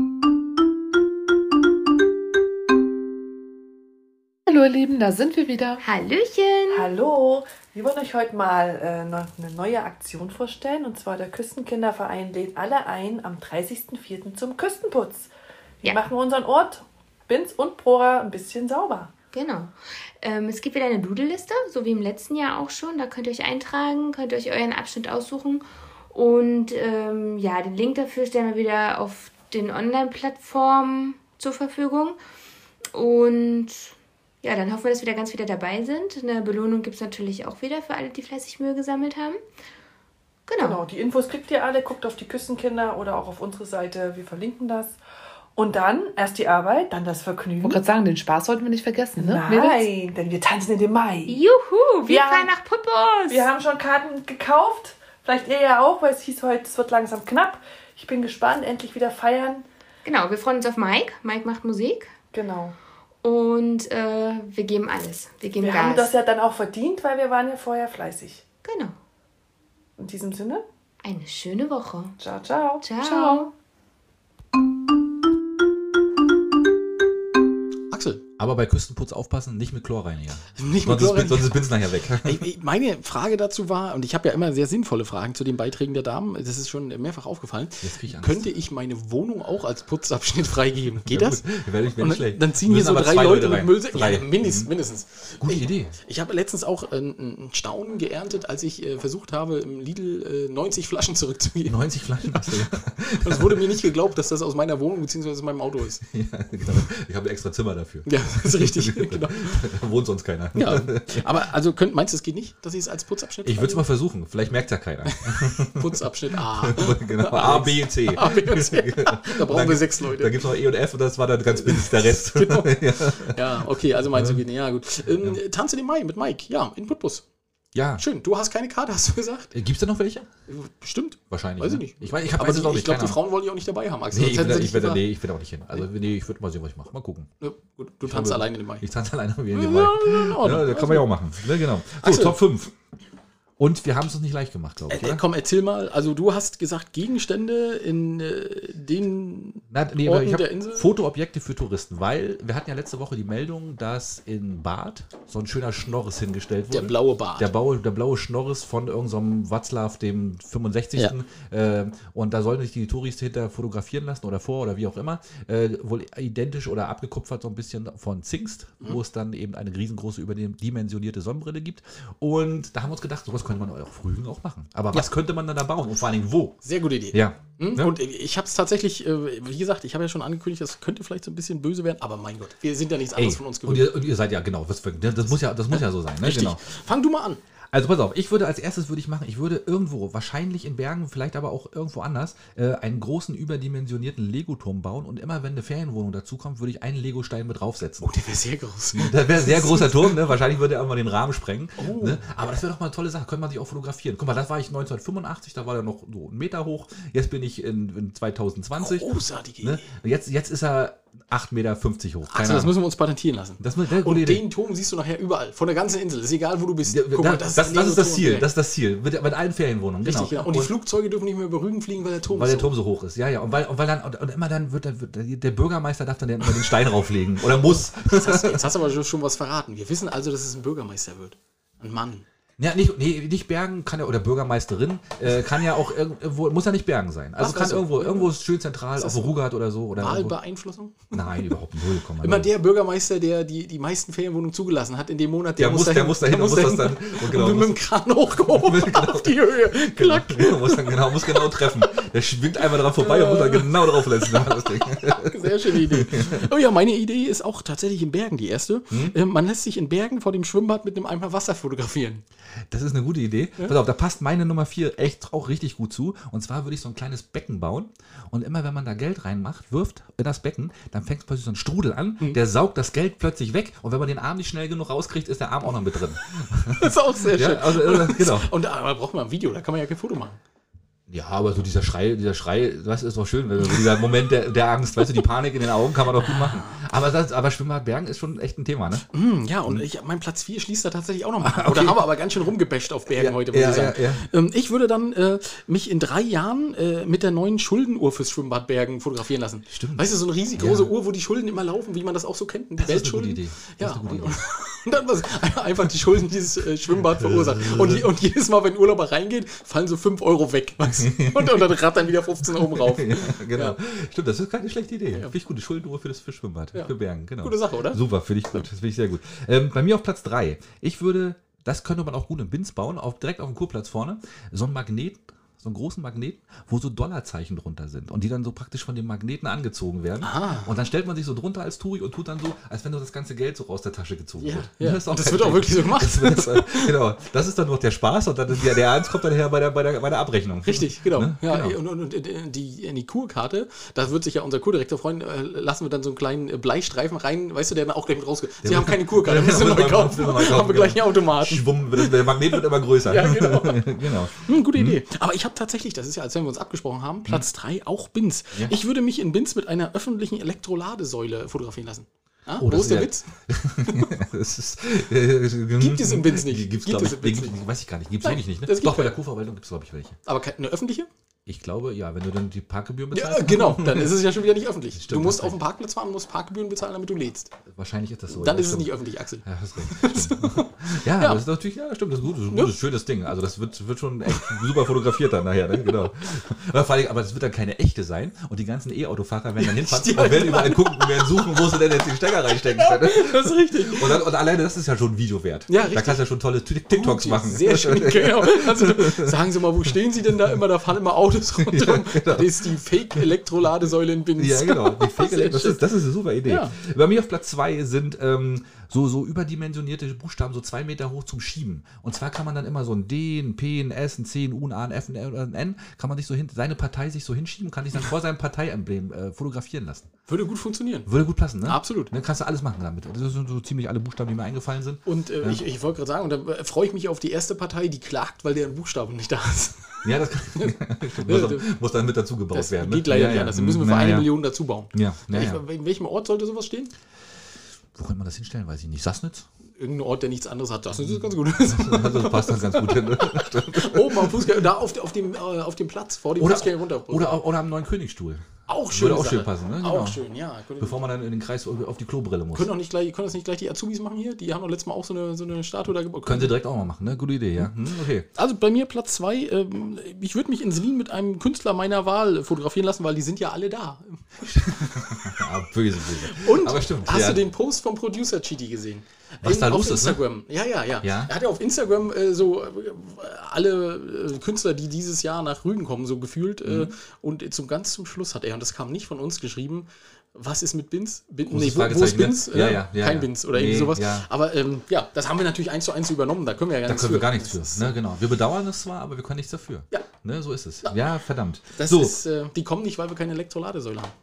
Hallo ihr Lieben, da sind wir wieder. Hallöchen! Hallo, wir wollen euch heute mal äh, noch eine neue Aktion vorstellen. Und zwar der Küstenkinderverein lädt alle ein am dreißigsten vierten zum Küstenputz. Wir Ja. machen unseren Ort, Binz und Prora, ein bisschen sauber. Genau. Ähm, es gibt wieder eine Doodle-Liste, so wie im letzten Jahr auch schon. Da könnt ihr euch eintragen, könnt ihr euch euren Abschnitt aussuchen. Und ähm, ja, den Link dafür stellen wir wieder auf den Online-Plattformen zur Verfügung. Und ja, dann hoffen wir, dass wieder ganz viele dabei sind. Eine Belohnung gibt es natürlich auch wieder für alle, die fleißig Müll gesammelt haben. Genau. Genau, die Infos kriegt ihr alle. Guckt auf die Küstenkinder oder auch auf unsere Seite. Wir verlinken das. Und dann erst die Arbeit, dann das Ich Vergnügen. wollte gerade sagen, den Spaß sollten wir nicht vergessen, ne? Mädels? Nein, denn wir tanzen in dem Mai. Juhu, wir Ja. fahren nach Puppos! Wir haben schon Karten gekauft. Vielleicht ihr ja auch, weil es hieß heute, es wird langsam knapp. Ich bin gespannt, endlich wieder feiern. Genau, wir freuen uns auf Mike. Mike macht Musik. Genau. Und äh, wir geben alles. Wir geben Wir Gas. haben das ja dann auch verdient, weil wir waren ja vorher fleißig. Genau. In diesem Sinne, Eine schöne Woche. ciao, ciao. Ciao. Ciao. Axel, Aber bei Küstenputz aufpassen, nicht mit Chlorreiniger. nicht mit Sonst ist, Chlorreiniger. sonst ist Binz nachher weg. Ich- ich- Meine Frage dazu war, und ich habe ja immer sehr sinnvolle Fragen zu den Beiträgen der Damen, das ist schon mehrfach aufgefallen, Jetzt krieg ich Angst. könnte ich meine Wohnung auch als Putzabschnitt freigeben? Geht Ja, das? gut. Werde ich, werde Und ich schlecht. dann ziehen hier Müssen so aber drei zwei Leute mit rein. Müllsäcken. Drei. Ja, mindestens, Mhm. mindestens. Gute ich, Idee. Ich habe letztens auch ein, ein Staunen geerntet, als ich äh, versucht habe, im Lidl äh, neunzig Flaschen zurückzugeben. neunzig Flaschen hast du, ja. Es wurde mir nicht geglaubt, dass das aus meiner Wohnung bzw. aus meinem Auto ist. Ja, genau. Ich habe ein extra Zimmer dafür. Ja, das ist richtig. genau. Da wohnt sonst keiner. Ja, aber also könnt, meinst du, es geht nicht, dass ich es als Putzabschnitt Ich würde es mal freigebe? versuchen. Vielleicht merkt ja keiner. Putzabschnitt A. Genau. A, B, C. A, B und C. Da brauchen wir gibt- sechs Leute. Da gibt es noch E und F und das war dann ganz Binz der Rest. Genau. ja. Ja, okay, also meinst du, geht nicht. Ja, gut. Ähm, Tanze den Mai mit Mike, ja, in Putbus. ja. Schön, du hast keine Karte, hast du gesagt? Gibt es da noch welche? Bestimmt. Wahrscheinlich. Weiß ne? ich nicht. Ich, weiß- ich, hab, Aber weiß es die, auch ich nicht. glaube, die keine Frauen wollen die auch nicht dabei haben, Axel. Ahnung. Nee, Sonst ich hätten will, sie ich, will, dich nee, ich will auch nicht hin. Also nee, ich würde mal sehen, was ich mache. Mal gucken. gefragt. Ja, gut, du tanzt habe- alleine den Mai. Ich tanze alleine wie in dem Ja, Mai. in Ordnung. Ja, das kann man ja auch machen. Ne, genau. So, Axel. Top fünf. Und wir haben es uns nicht leicht gemacht, glaube ich. Äh, komm, erzähl mal. Also du hast gesagt, Gegenstände in äh, den Na, nee, Orten ich der hab Insel? Fotoobjekte für Touristen, weil wir hatten ja letzte Woche die Meldung, dass in Bad so ein schöner Schnorris hingestellt wurde. Der blaue Bart. Der blaue, der blaue Schnorris von irgendeinem so Watzlaw, dem fünfundsechzigsten Äh, und da sollen sich die Touris hinter fotografieren lassen oder vor oder wie auch immer. Äh, wohl identisch oder abgekupfert so ein bisschen von Zingst, mhm. wo es dann eben eine riesengroße überdimensionierte Sonnenbrille gibt. Und da haben wir uns gedacht, sowas könnte man auch auf Rügen auch machen. Aber was ja. könnte man dann da bauen und vor allen Dingen wo? Sehr gute Idee. Ja. Mhm. Und ich habe es tatsächlich, äh, wie gesagt, ich habe ja schon angekündigt, das könnte vielleicht so ein bisschen böse werden, aber mein Gott, wir sind ja nichts anderes Ey, von uns gewöhnt. Und ihr, und ihr seid ja, genau, das, das, muss, ja, das muss ja so sein. Ne? Richtig. Genau. Fang du mal an. Also pass auf, ich würde als erstes würde ich machen, ich würde irgendwo, wahrscheinlich in Bergen, vielleicht aber auch irgendwo anders, äh, einen großen überdimensionierten Lego-Turm bauen und immer wenn eine Ferienwohnung dazukommt, würde ich einen Lego-Stein mit draufsetzen. Oh, der wäre sehr groß. Das wäre ein sehr großer Turm, ne? Wahrscheinlich würde er irgendwann den Rahmen sprengen. Oh. Ne? Aber das wäre doch mal eine tolle Sache, könnte man sich auch fotografieren. Guck mal, das war ich neunzehnhundertfünfundachtzig, da war er noch so einen Meter hoch, jetzt bin ich in, in zweitausendzwanzig. Großartige Idee. Ne? Jetzt, jetzt ist er acht Meter fünfzig hoch. Also das müssen wir uns patentieren lassen. Das, das und den Turm siehst du nachher überall, von der ganzen Insel. Ist egal, wo du bist. Ja, Guck da, mal, das, das, das ist das Ziel. Das ist das Ziel. Mit, mit allen Ferienwohnungen. Richtig, genau. genau. Und die und Flugzeuge dürfen nicht mehr über Rügen fliegen, weil der Turm weil so der Turm so hoch ist. Ja, ja. Und weil, und weil dann und, und immer dann wird, dann wird der Bürgermeister darf dann immer den Stein rauflegen oder muss. Jetzt hast, jetzt hast du aber schon was verraten. Wir wissen also, dass es ein Bürgermeister wird. Ein Mann. Ja, nicht, nee, nicht Bergen kann ja, oder Bürgermeisterin, äh, kann ja auch irgendwo, muss ja nicht Bergen sein. Also Ach, kann also, irgendwo, irgendwo ist schön zentral, auf Rugat oder so. Oder Wahlbeeinflussung? Nein, überhaupt null. Komm, immer der Bürgermeister, der die, die meisten Ferienwohnungen zugelassen hat in dem Monat, der, der muss, der muss dahin, der muss das dann und, genau, und mit dem Kran hochgehoben genau, auf die Höhe. Genau, genau, muss dann genau, muss genau treffen. Der schwingt einmal dran vorbei und muss dann genau drauf lassen. Sehr schöne Idee. Oh ja, meine Idee ist auch tatsächlich in Bergen die erste. Hm? Man lässt sich in Bergen vor dem Schwimmbad mit einem Eimer Wasser fotografieren. Das ist eine gute Idee. Ja? Pass auf, da passt meine Nummer vier echt auch richtig gut zu. Und zwar würde ich so ein kleines Becken bauen. Und immer wenn man da Geld reinmacht, wirft in das Becken, dann fängt plötzlich so ein Strudel an. Mhm. Der saugt das Geld plötzlich weg. Und wenn man den Arm nicht schnell genug rauskriegt, ist der Arm auch noch mit drin. Das ist auch sehr schön. Ja, also, äh, genau. Und da braucht man ein Video, da kann man ja kein Foto machen. Ja, aber so dieser Schrei, dieser Schrei, das ist doch schön, wenn dieser Moment der, der Angst, weißt du, die Panik in den Augen kann man doch gut machen. Aber, das, aber Schwimmbad Bergen ist schon echt ein Thema, ne? Mm, ja, und ich, mein Platz vier schließt da tatsächlich auch noch mal. Okay. Oder haben wir aber ganz schön rumgebasht auf Bergen ja, heute, muss ja, ich sagen. Ja, ja. Ähm, ich würde dann äh, mich in drei Jahren äh, mit der neuen Schuldenuhr fürs Schwimmbad Bergen fotografieren lassen. Stimmt. Weißt du, so eine riesig große ja. Uhr, wo die Schulden immer laufen, wie man das auch so kennt. Die das Weltschulden. Ist eine gute Idee. Das ja, ist eine gute und, Idee. und dann was, einfach die Schulden dieses äh, Schwimmbad verursacht. Und, die, und jedes Mal, wenn Urlauber reingeht, fallen so fünf Euro weg. Weißt du? und, und dann rattern wieder fünfzehn oben rauf. Ja, genau. Ja. Stimmt, das ist keine schlechte Idee. Ja. Finde ich gut. Die Schuldenuhr für das für Schwimmbad, ja. für Bergen. Genau. Gute Sache, oder? Super, finde ich gut. Das finde ich sehr gut. Ähm, bei mir auf Platz drei. Ich würde, das könnte man auch gut in Binz bauen, auf, direkt auf dem Kurplatz vorne, so ein Magnet, so einen großen Magneten, wo so Dollarzeichen drunter sind und die dann so praktisch von dem Magneten angezogen werden. Aha. Und dann stellt man sich so drunter als Touri und tut dann so, als wenn nur das ganze Geld so aus der Tasche gezogen ja, wird. Ja. Das, das wird auch wirklich so gemacht. Das wird, genau. Das ist dann noch der Spaß und dann der, der Ernst kommt dann her bei der, bei der, bei der Abrechnung. Richtig, genau. Ne? Ja, genau. Und, und, und die, in die Kurkarte, da wird sich ja unser Kurdirektor freuen, äh, lassen wir dann so einen kleinen Bleistreifen rein, weißt du, der dann auch gleich mit rausgeht. Sie haben keine Kurkarte, müssen wir neu kaufen. Haben wir gleich einen Automaten. Schwumm, der Magnet wird immer größer. Ja, genau. genau. Hm, gute Idee. Aber ich habe tatsächlich, das ist ja, als wenn wir uns abgesprochen haben, Platz drei, auch Binz. Ja. Ich würde mich in Binz mit einer öffentlichen Elektroladesäule fotografieren lassen. Ah, oh, wo ist der Witz? ist, äh, gibt es in Binz nicht? Gibt's, gibt es in Binz nicht? Weiß ich gar nicht. Gibt es wirklich nicht, ne? Doch, bei der Kurverwaltung gibt es, glaube ich, welche. Aber eine öffentliche? Ich glaube, ja, wenn du dann die Parkgebühren bezahlst. Ja, genau, dann ist es ja schon wieder nicht öffentlich. Stimmt, du musst auf dem Parkplatz fahren und musst Parkgebühren bezahlen, damit du lädst. Wahrscheinlich ist das so. Dann ja, ist stimmt. es nicht öffentlich, Axel. Ja, hast recht. ja, ja, das ist natürlich, ja, stimmt, das ist gut, das ist ein gutes, ja. schönes Ding. Also das wird, wird schon echt super fotografiert dann nachher, ne? Genau. Aber, vor allem, aber das wird dann keine echte sein und die ganzen E-Autofahrer werden dann hinfahren ja, und werden überall gucken und werden suchen, wo sie denn jetzt den Stecker reinstecken können. Das ist richtig. Und, dann, und alleine das ist ja schon ein Video wert. Ja, richtig. Da kannst du ja schon tolle TikToks Gut, machen. Sehr schön, genau. Also, sagen Sie mal, wo stehen Sie denn da immer? Da fahren immer Autos runter. Ja, genau. Das ist die Fake-Elektroladesäule in Binz. Ja, genau. Die Fake das, ist, das ist eine super Idee. Ja. Bei mir auf Platz zwei sind ähm, so, so überdimensionierte Buchstaben, so zwei Meter hoch zum Schieben. Und zwar kann man dann immer so ein D, ein P, ein S, ein C, ein U, ein A, ein F, ein N, ein N, kann man sich so hin, seine Partei sich so hinschieben, kann sich dann vor seinem Parteiemblem äh, fotografieren lassen. Würde gut funktionieren. Würde gut passen, ne? Absolut. Dann kannst du alles machen damit. Das sind so ziemlich alle Buchstaben, die mir eingefallen sind. Und äh, ja. ich, ich wollte gerade sagen, und da äh, freue ich mich auf die erste Partei, die klagt, weil deren Buchstaben nicht da ist. Ja, das kann, muss, dann, muss dann mit dazu gebaut das werden. Das geht ne? leider ja, nicht ja. anders. Da müssen wir für Na, eine ja. Million dazu bauen. Ja, na, ich, ja. In welchem Ort sollte sowas stehen? Wo könnte man das hinstellen? Weiß ich nicht. Sassnitz? irgendein Ort, der nichts anderes hat. Das ist ganz gut. Also das passt dann ganz gut hin. Ne? Oben am Fußgänger, da auf, auf, dem, äh, auf dem Platz, vor dem Oder, Fußgänger runter. oder, auch- oder am neuen Königstuhl. Auch schön. Würde auch schön passen, ne? Genau. Auch schön, ja. Können, Bevor man dann in den Kreis auf die Klobrille muss. können, auch nicht gleich, können das nicht gleich die Azubis machen hier? Die haben doch letztes Mal auch so eine, so eine Statue da gebaut. Können sie direkt auch mal machen, ne? Gute Idee, ja. Hm, okay. Also bei mir Platz zwei, ähm, ich würde mich in Wien mit einem Künstler meiner Wahl fotografieren lassen, weil die sind ja alle da. Ja, böse, böse. Und Aber stimmt. hast ja. du den Post vom Producer Chidi gesehen? Was In- da auf los ist, ne? Instagram. Ja, ja, ja, Ja? Er hat ja auf Instagram äh, so äh, alle äh, Künstler, die dieses Jahr nach Rügen kommen, so gefühlt. Mhm. Äh, und zum ganz zum Schluss hat er, und das kam nicht von uns geschrieben, was ist mit Bins? Bin, Großes nee, wo, wo ist Fragezeichen, ne? Bins? Ja, Äh, ja, ja, Kein ja. Bins oder Nee, irgendwie sowas. ja. Aber ähm, ja, das haben wir natürlich eins zu eins übernommen. Da können wir ja gar Da nichts können wir für. gar nichts für. Das ist, Ne, genau. Wir bedauern es zwar, aber wir können nichts dafür. Ja. Ne, so ist es. Ja, verdammt. Das so, ist, äh, die kommen nicht, weil wir keine Elektroladesäule haben.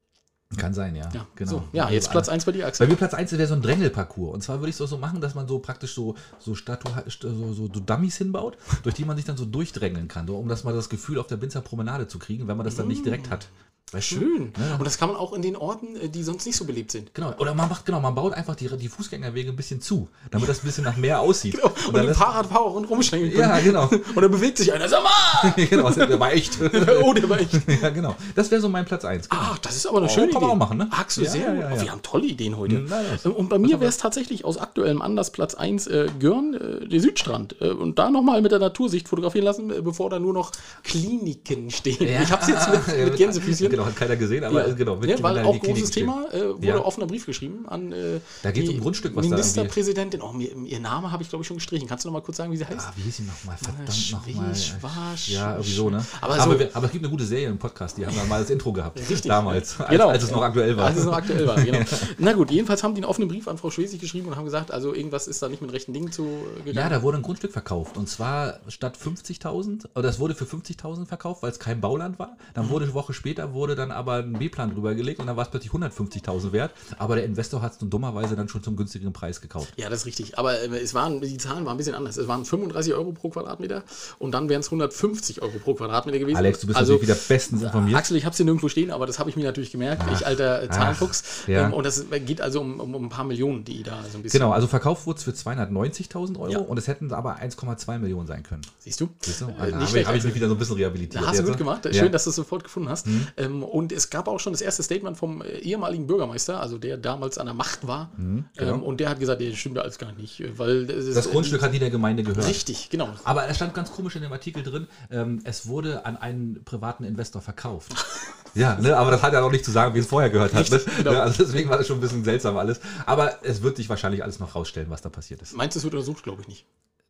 kann sein, ja. Ja, genau. So, ja, jetzt Platz eins bei dir, Bei Axel. mir Platz eins wäre so ein Drängelparcours. Und zwar würde ich es auch so machen, dass man so praktisch so, so, Statu so, so, so Dummies hinbaut, durch die man sich dann so durchdrängeln kann, so, um das mal das Gefühl auf der Binzer Promenade zu kriegen, wenn man das dann nicht direkt hat. Weißt du? Schön. Ja. Und das kann man auch in den Orten, äh, die sonst nicht so belebt sind. Genau. Oder man macht, genau, man baut einfach die, die Fußgängerwege ein bisschen zu, damit das ein bisschen nach mehr aussieht. Genau. Und, dann die lässt- Fahrradfahrer rundherum schlängeln können. Ja, genau. Und dann bewegt sich einer. Sag mal! genau, der war echt. Oh, der war echt. ja, genau. Das wäre so mein Platz eins. Genau. Ach, das ist aber eine Oh, schöne kann Idee. man auch machen, ne? Axel, Ja, sehr ja, gut. ja, Oh, ja. wir haben tolle Ideen heute. Hm, na, das- Und bei mir wäre es tatsächlich aus aktuellem Anlass Platz eins äh, Görn, äh, der Südstrand. Äh, und da nochmal mit der Natursicht fotografieren lassen, äh, bevor da nur noch Kliniken stehen. Ich habe es jetzt mit, mit Gänsefüßchen. Genau, hat keiner gesehen, aber Ja. genau. mit- Ja, weil wenn da auch die Kliniken großes stehen. Thema, äh, wurde Ja. offener Brief geschrieben an äh, Da geht's die um Grundstück, was da Ministerpräsidentin. Oh, mir, ihr Name habe ich, glaube ich, schon gestrichen. Kannst du noch mal kurz sagen, wie sie heißt? Ah, wie hieß sie nochmal? Verdammt Schwiesch, nochmal. Schwasch, Ja, irgendwie so, ne? Aber Aber, so- wir, aber es gibt eine gute Serie im Podcast, die haben wir mal als Intro gehabt. Richtig. Damals, als, Genau. als es noch aktuell war. Als es noch aktuell war, genau. Na gut, jedenfalls haben die einen offenen Brief an Frau Schwesig geschrieben und haben gesagt, also irgendwas ist da nicht mit rechten Dingen zu äh, gegangen. Ja, da wurde ein Grundstück verkauft. Und zwar statt fünfzigtausend, oder es wurde für fünfzigtausend verkauft, weil es kein Bauland war. Dann wurde eine Woche später wurde dann aber ein B-Plan drüber gelegt und dann war es plötzlich hundertfünfzigtausend wert. Aber der Investor hat es nun dummerweise dann schon zum günstigeren Preis gekauft. Ja, das ist richtig. Aber äh, es waren, die Zahlen waren ein bisschen anders. Es waren fünfunddreißig Euro pro Quadratmeter und dann wären es hundertfünfzig Euro pro Quadratmeter gewesen. Alex, du bist also, natürlich wieder bestens informiert. Axel, ich habe es hier nirgendwo stehen, aber das habe ich mir natürlich gemerkt. ich alter äh, Zahlenfuchs. ach, ja. Ähm, und das geht also um, um, um ein paar Millionen, die da so ein bisschen... Genau, also verkauft wurde es für zweihundertneunzigtausend Euro Ja. und es hätten aber eins Komma zwei Millionen sein können. Siehst du? Siehst du? Äh, Also nicht habe schlecht, ich, hab ich Axel. mich wieder so ein bisschen rehabilitiert. Da hast du jetzt. gut gemacht. Schön, Ja. dass du es sofort gefunden hast. Ähm, und es gab auch schon das erste Statement vom äh, ehemaligen Bürgermeister, also der damals an der Macht war. genau. ähm, und der hat gesagt, das stimmt alles gar nicht. äh, Weil das, Das Grundstück hat nie der Gemeinde gehört. Richtig, genau. Aber es stand ganz komisch in dem Artikel drin, ähm, es wurde an einen privaten Investor verkauft. ja, ne, aber das hat ja noch nicht zu sagen, wie es vorher gehört hat. Ne? Richtig, genau. Ne, also deswegen war das schon ein bisschen seltsam alles. Aber es wird sich wahrscheinlich alles noch rausstellen, was da passiert ist. Meinst du, es wird untersucht? Glaube ich nicht.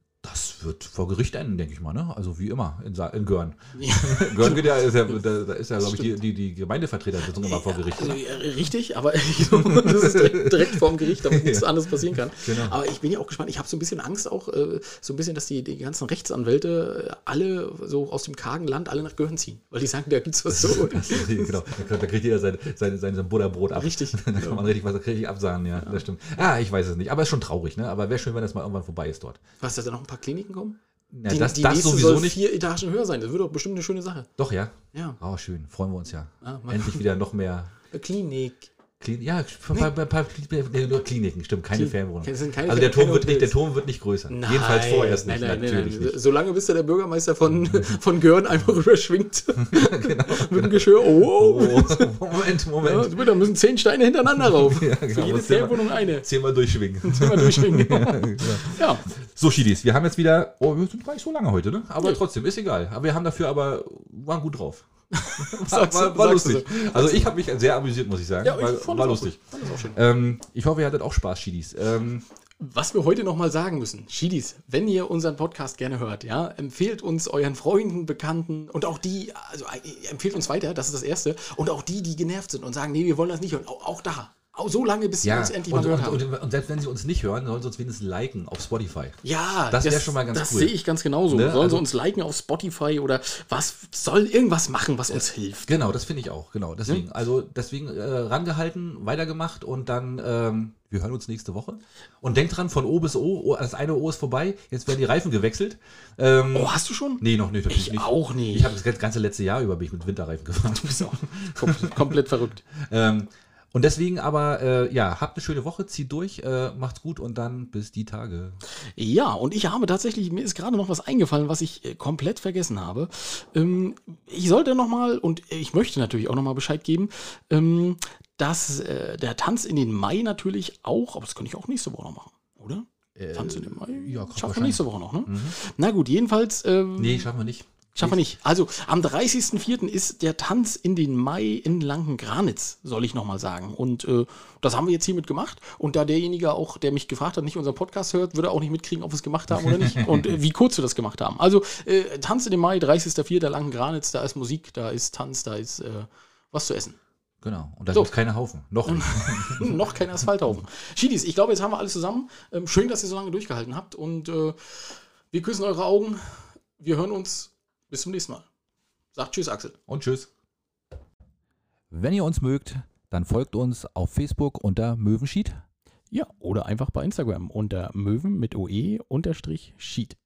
Das wird vor Gericht enden, denke ich mal. Ne? Also wie immer in, Sa in Görn. Görn geht ja, ist ja, da, da ist ja, glaube ich, die, die, die Gemeindevertretersitzung immer vor Gericht. Also, Oder? äh, richtig, aber das ist direkt, direkt vorm Gericht, damit nichts anderes passieren kann. Genau. Aber ich bin ja auch gespannt. Ich habe so ein bisschen Angst auch, äh, so ein bisschen, dass die, die ganzen Rechtsanwälte äh, alle so aus dem kargen Land alle nach Görn ziehen. Weil die sagen, da gibt es was so. genau, da, da kriegt jeder sein, sein, sein, sein Butterbrot ab. Richtig. da kann man richtig was richtig absagen, ja, das stimmt. Ah, ich weiß es nicht, aber es ist schon traurig, ne? Aber wäre schön, wenn das mal irgendwann vorbei ist dort. Was, dass da noch ein paar Kliniken kommen? Ja, die das die das nächste sowieso soll nicht. vier Etagen höher sein. Das wird doch bestimmt eine schöne Sache. Doch, ja. Ja. Oh, schön. Freuen wir uns ja. Ah, mal- Endlich wieder noch mehr. Klinik. Klin ja, ein paar, paar, paar nee, nur Kliniken, stimmt, keine Klin- Fernwohnungen. das sind keine Also der Fern- Turm, wird nicht, der Hotels. Turm wird nicht größer. Nein, Jedenfalls vorerst nicht, nein, nein, natürlich nein, nein. nicht. Solange bis da der Bürgermeister von, von Görn einmal rüberschwingt. Mit dem Geschirr. Oh, Oh, Moment, Moment. ja, da müssen zehn Steine hintereinander rauf. Ja, genau, Für jede muss zehnmal- Fernwohnung eine. Zehnmal durchschwingen. Mal durchschwingen. Ja, So, Schiedis, wir haben jetzt wieder, oh, wir sind gar nicht so lange heute, ne? Aber Nee. trotzdem, ist egal. Aber wir haben dafür aber, waren gut drauf. War, Sagst du- war, war sagst du lustig. Also ich habe mich sehr amüsiert, muss ich sagen. ja, ich war fand war das auch lustig. gut. Fand das auch schön. Ähm, ich hoffe, ihr hattet auch Spaß, Schiedis. Ähm, Was wir heute nochmal sagen müssen, Schiedis, wenn ihr unseren Podcast gerne hört, ja, empfehlt uns euren Freunden, Bekannten und auch die, also äh, empfehlt uns weiter, das ist das Erste, und auch die, die genervt sind und sagen, nee, wir wollen das nicht hören, auch, auch da. Auch so lange, bis sie ja, uns endlich und, mal gehört und, haben. und, und selbst wenn sie uns nicht hören, sollen sie uns wenigstens liken auf Spotify. Ja, Das wär schon mal ganz das cool. sehe ich ganz genauso. Ne? Sollen Also- sie uns liken auf Spotify oder was soll irgendwas machen, was uns hilft? Genau, das finde ich auch, genau. Deswegen, Hm? also deswegen äh, rangehalten, weitergemacht und dann, ähm, wir hören uns nächste Woche. Und denkt dran, von O bis O, O, das eine O ist vorbei, jetzt werden die Reifen gewechselt. Ähm, Oh, hast du schon? Nee, noch nicht. natürlich Ich nicht. auch nicht. Ich habe das ganze letzte Jahr über bin ich mit Winterreifen gefahren. Kom komplett verrückt. ähm, Und deswegen aber, äh, ja, habt eine schöne Woche, zieht durch, äh, macht's gut und dann bis die Tage. Ja, und ich habe tatsächlich, mir ist gerade noch was eingefallen, was ich äh, komplett vergessen habe. Ähm, ich sollte nochmal, und ich möchte natürlich auch nochmal Bescheid geben, ähm, dass äh, der Tanz in den Mai natürlich auch, aber das könnte ich auch nächste Woche noch machen, oder? Äh, Tanz in den Mai? Ja, schaffen wir nächste Woche noch, ne? Mhm. Na gut, jedenfalls. Ähm, nee, schaffen wir nicht. Schaffen wir nicht. Also am dreißigsten vierten ist der Tanz in den Mai in Langen-Granitz, soll ich nochmal sagen. Und äh, das haben wir jetzt hiermit gemacht. Und da derjenige auch, der mich gefragt hat, nicht unseren Podcast hört, würde er auch nicht mitkriegen, ob wir es gemacht haben oder nicht. Und äh, wie kurz wir das gemacht haben. Also äh, Tanz in den Mai, dreißigsten vierten Langen-Granitz, da ist Musik, da ist Tanz, da ist äh, was zu essen. Genau. Und da So. gibt es keine Haufen. Noch nicht. Noch kein Asphalthaufen. Schiedis, ich glaube, jetzt haben wir alles zusammen. Ähm, schön, dass ihr so lange durchgehalten habt. Und äh, wir küssen eure Augen. Wir hören uns. Bis zum nächsten Mal. Sagt Tschüss, Axel. Und tschüss. Wenn ihr uns mögt, dann folgt uns auf Facebook unter Möwenschied. Ja, oder einfach bei Instagram unter Möwen mit O E unterstrich Sheet.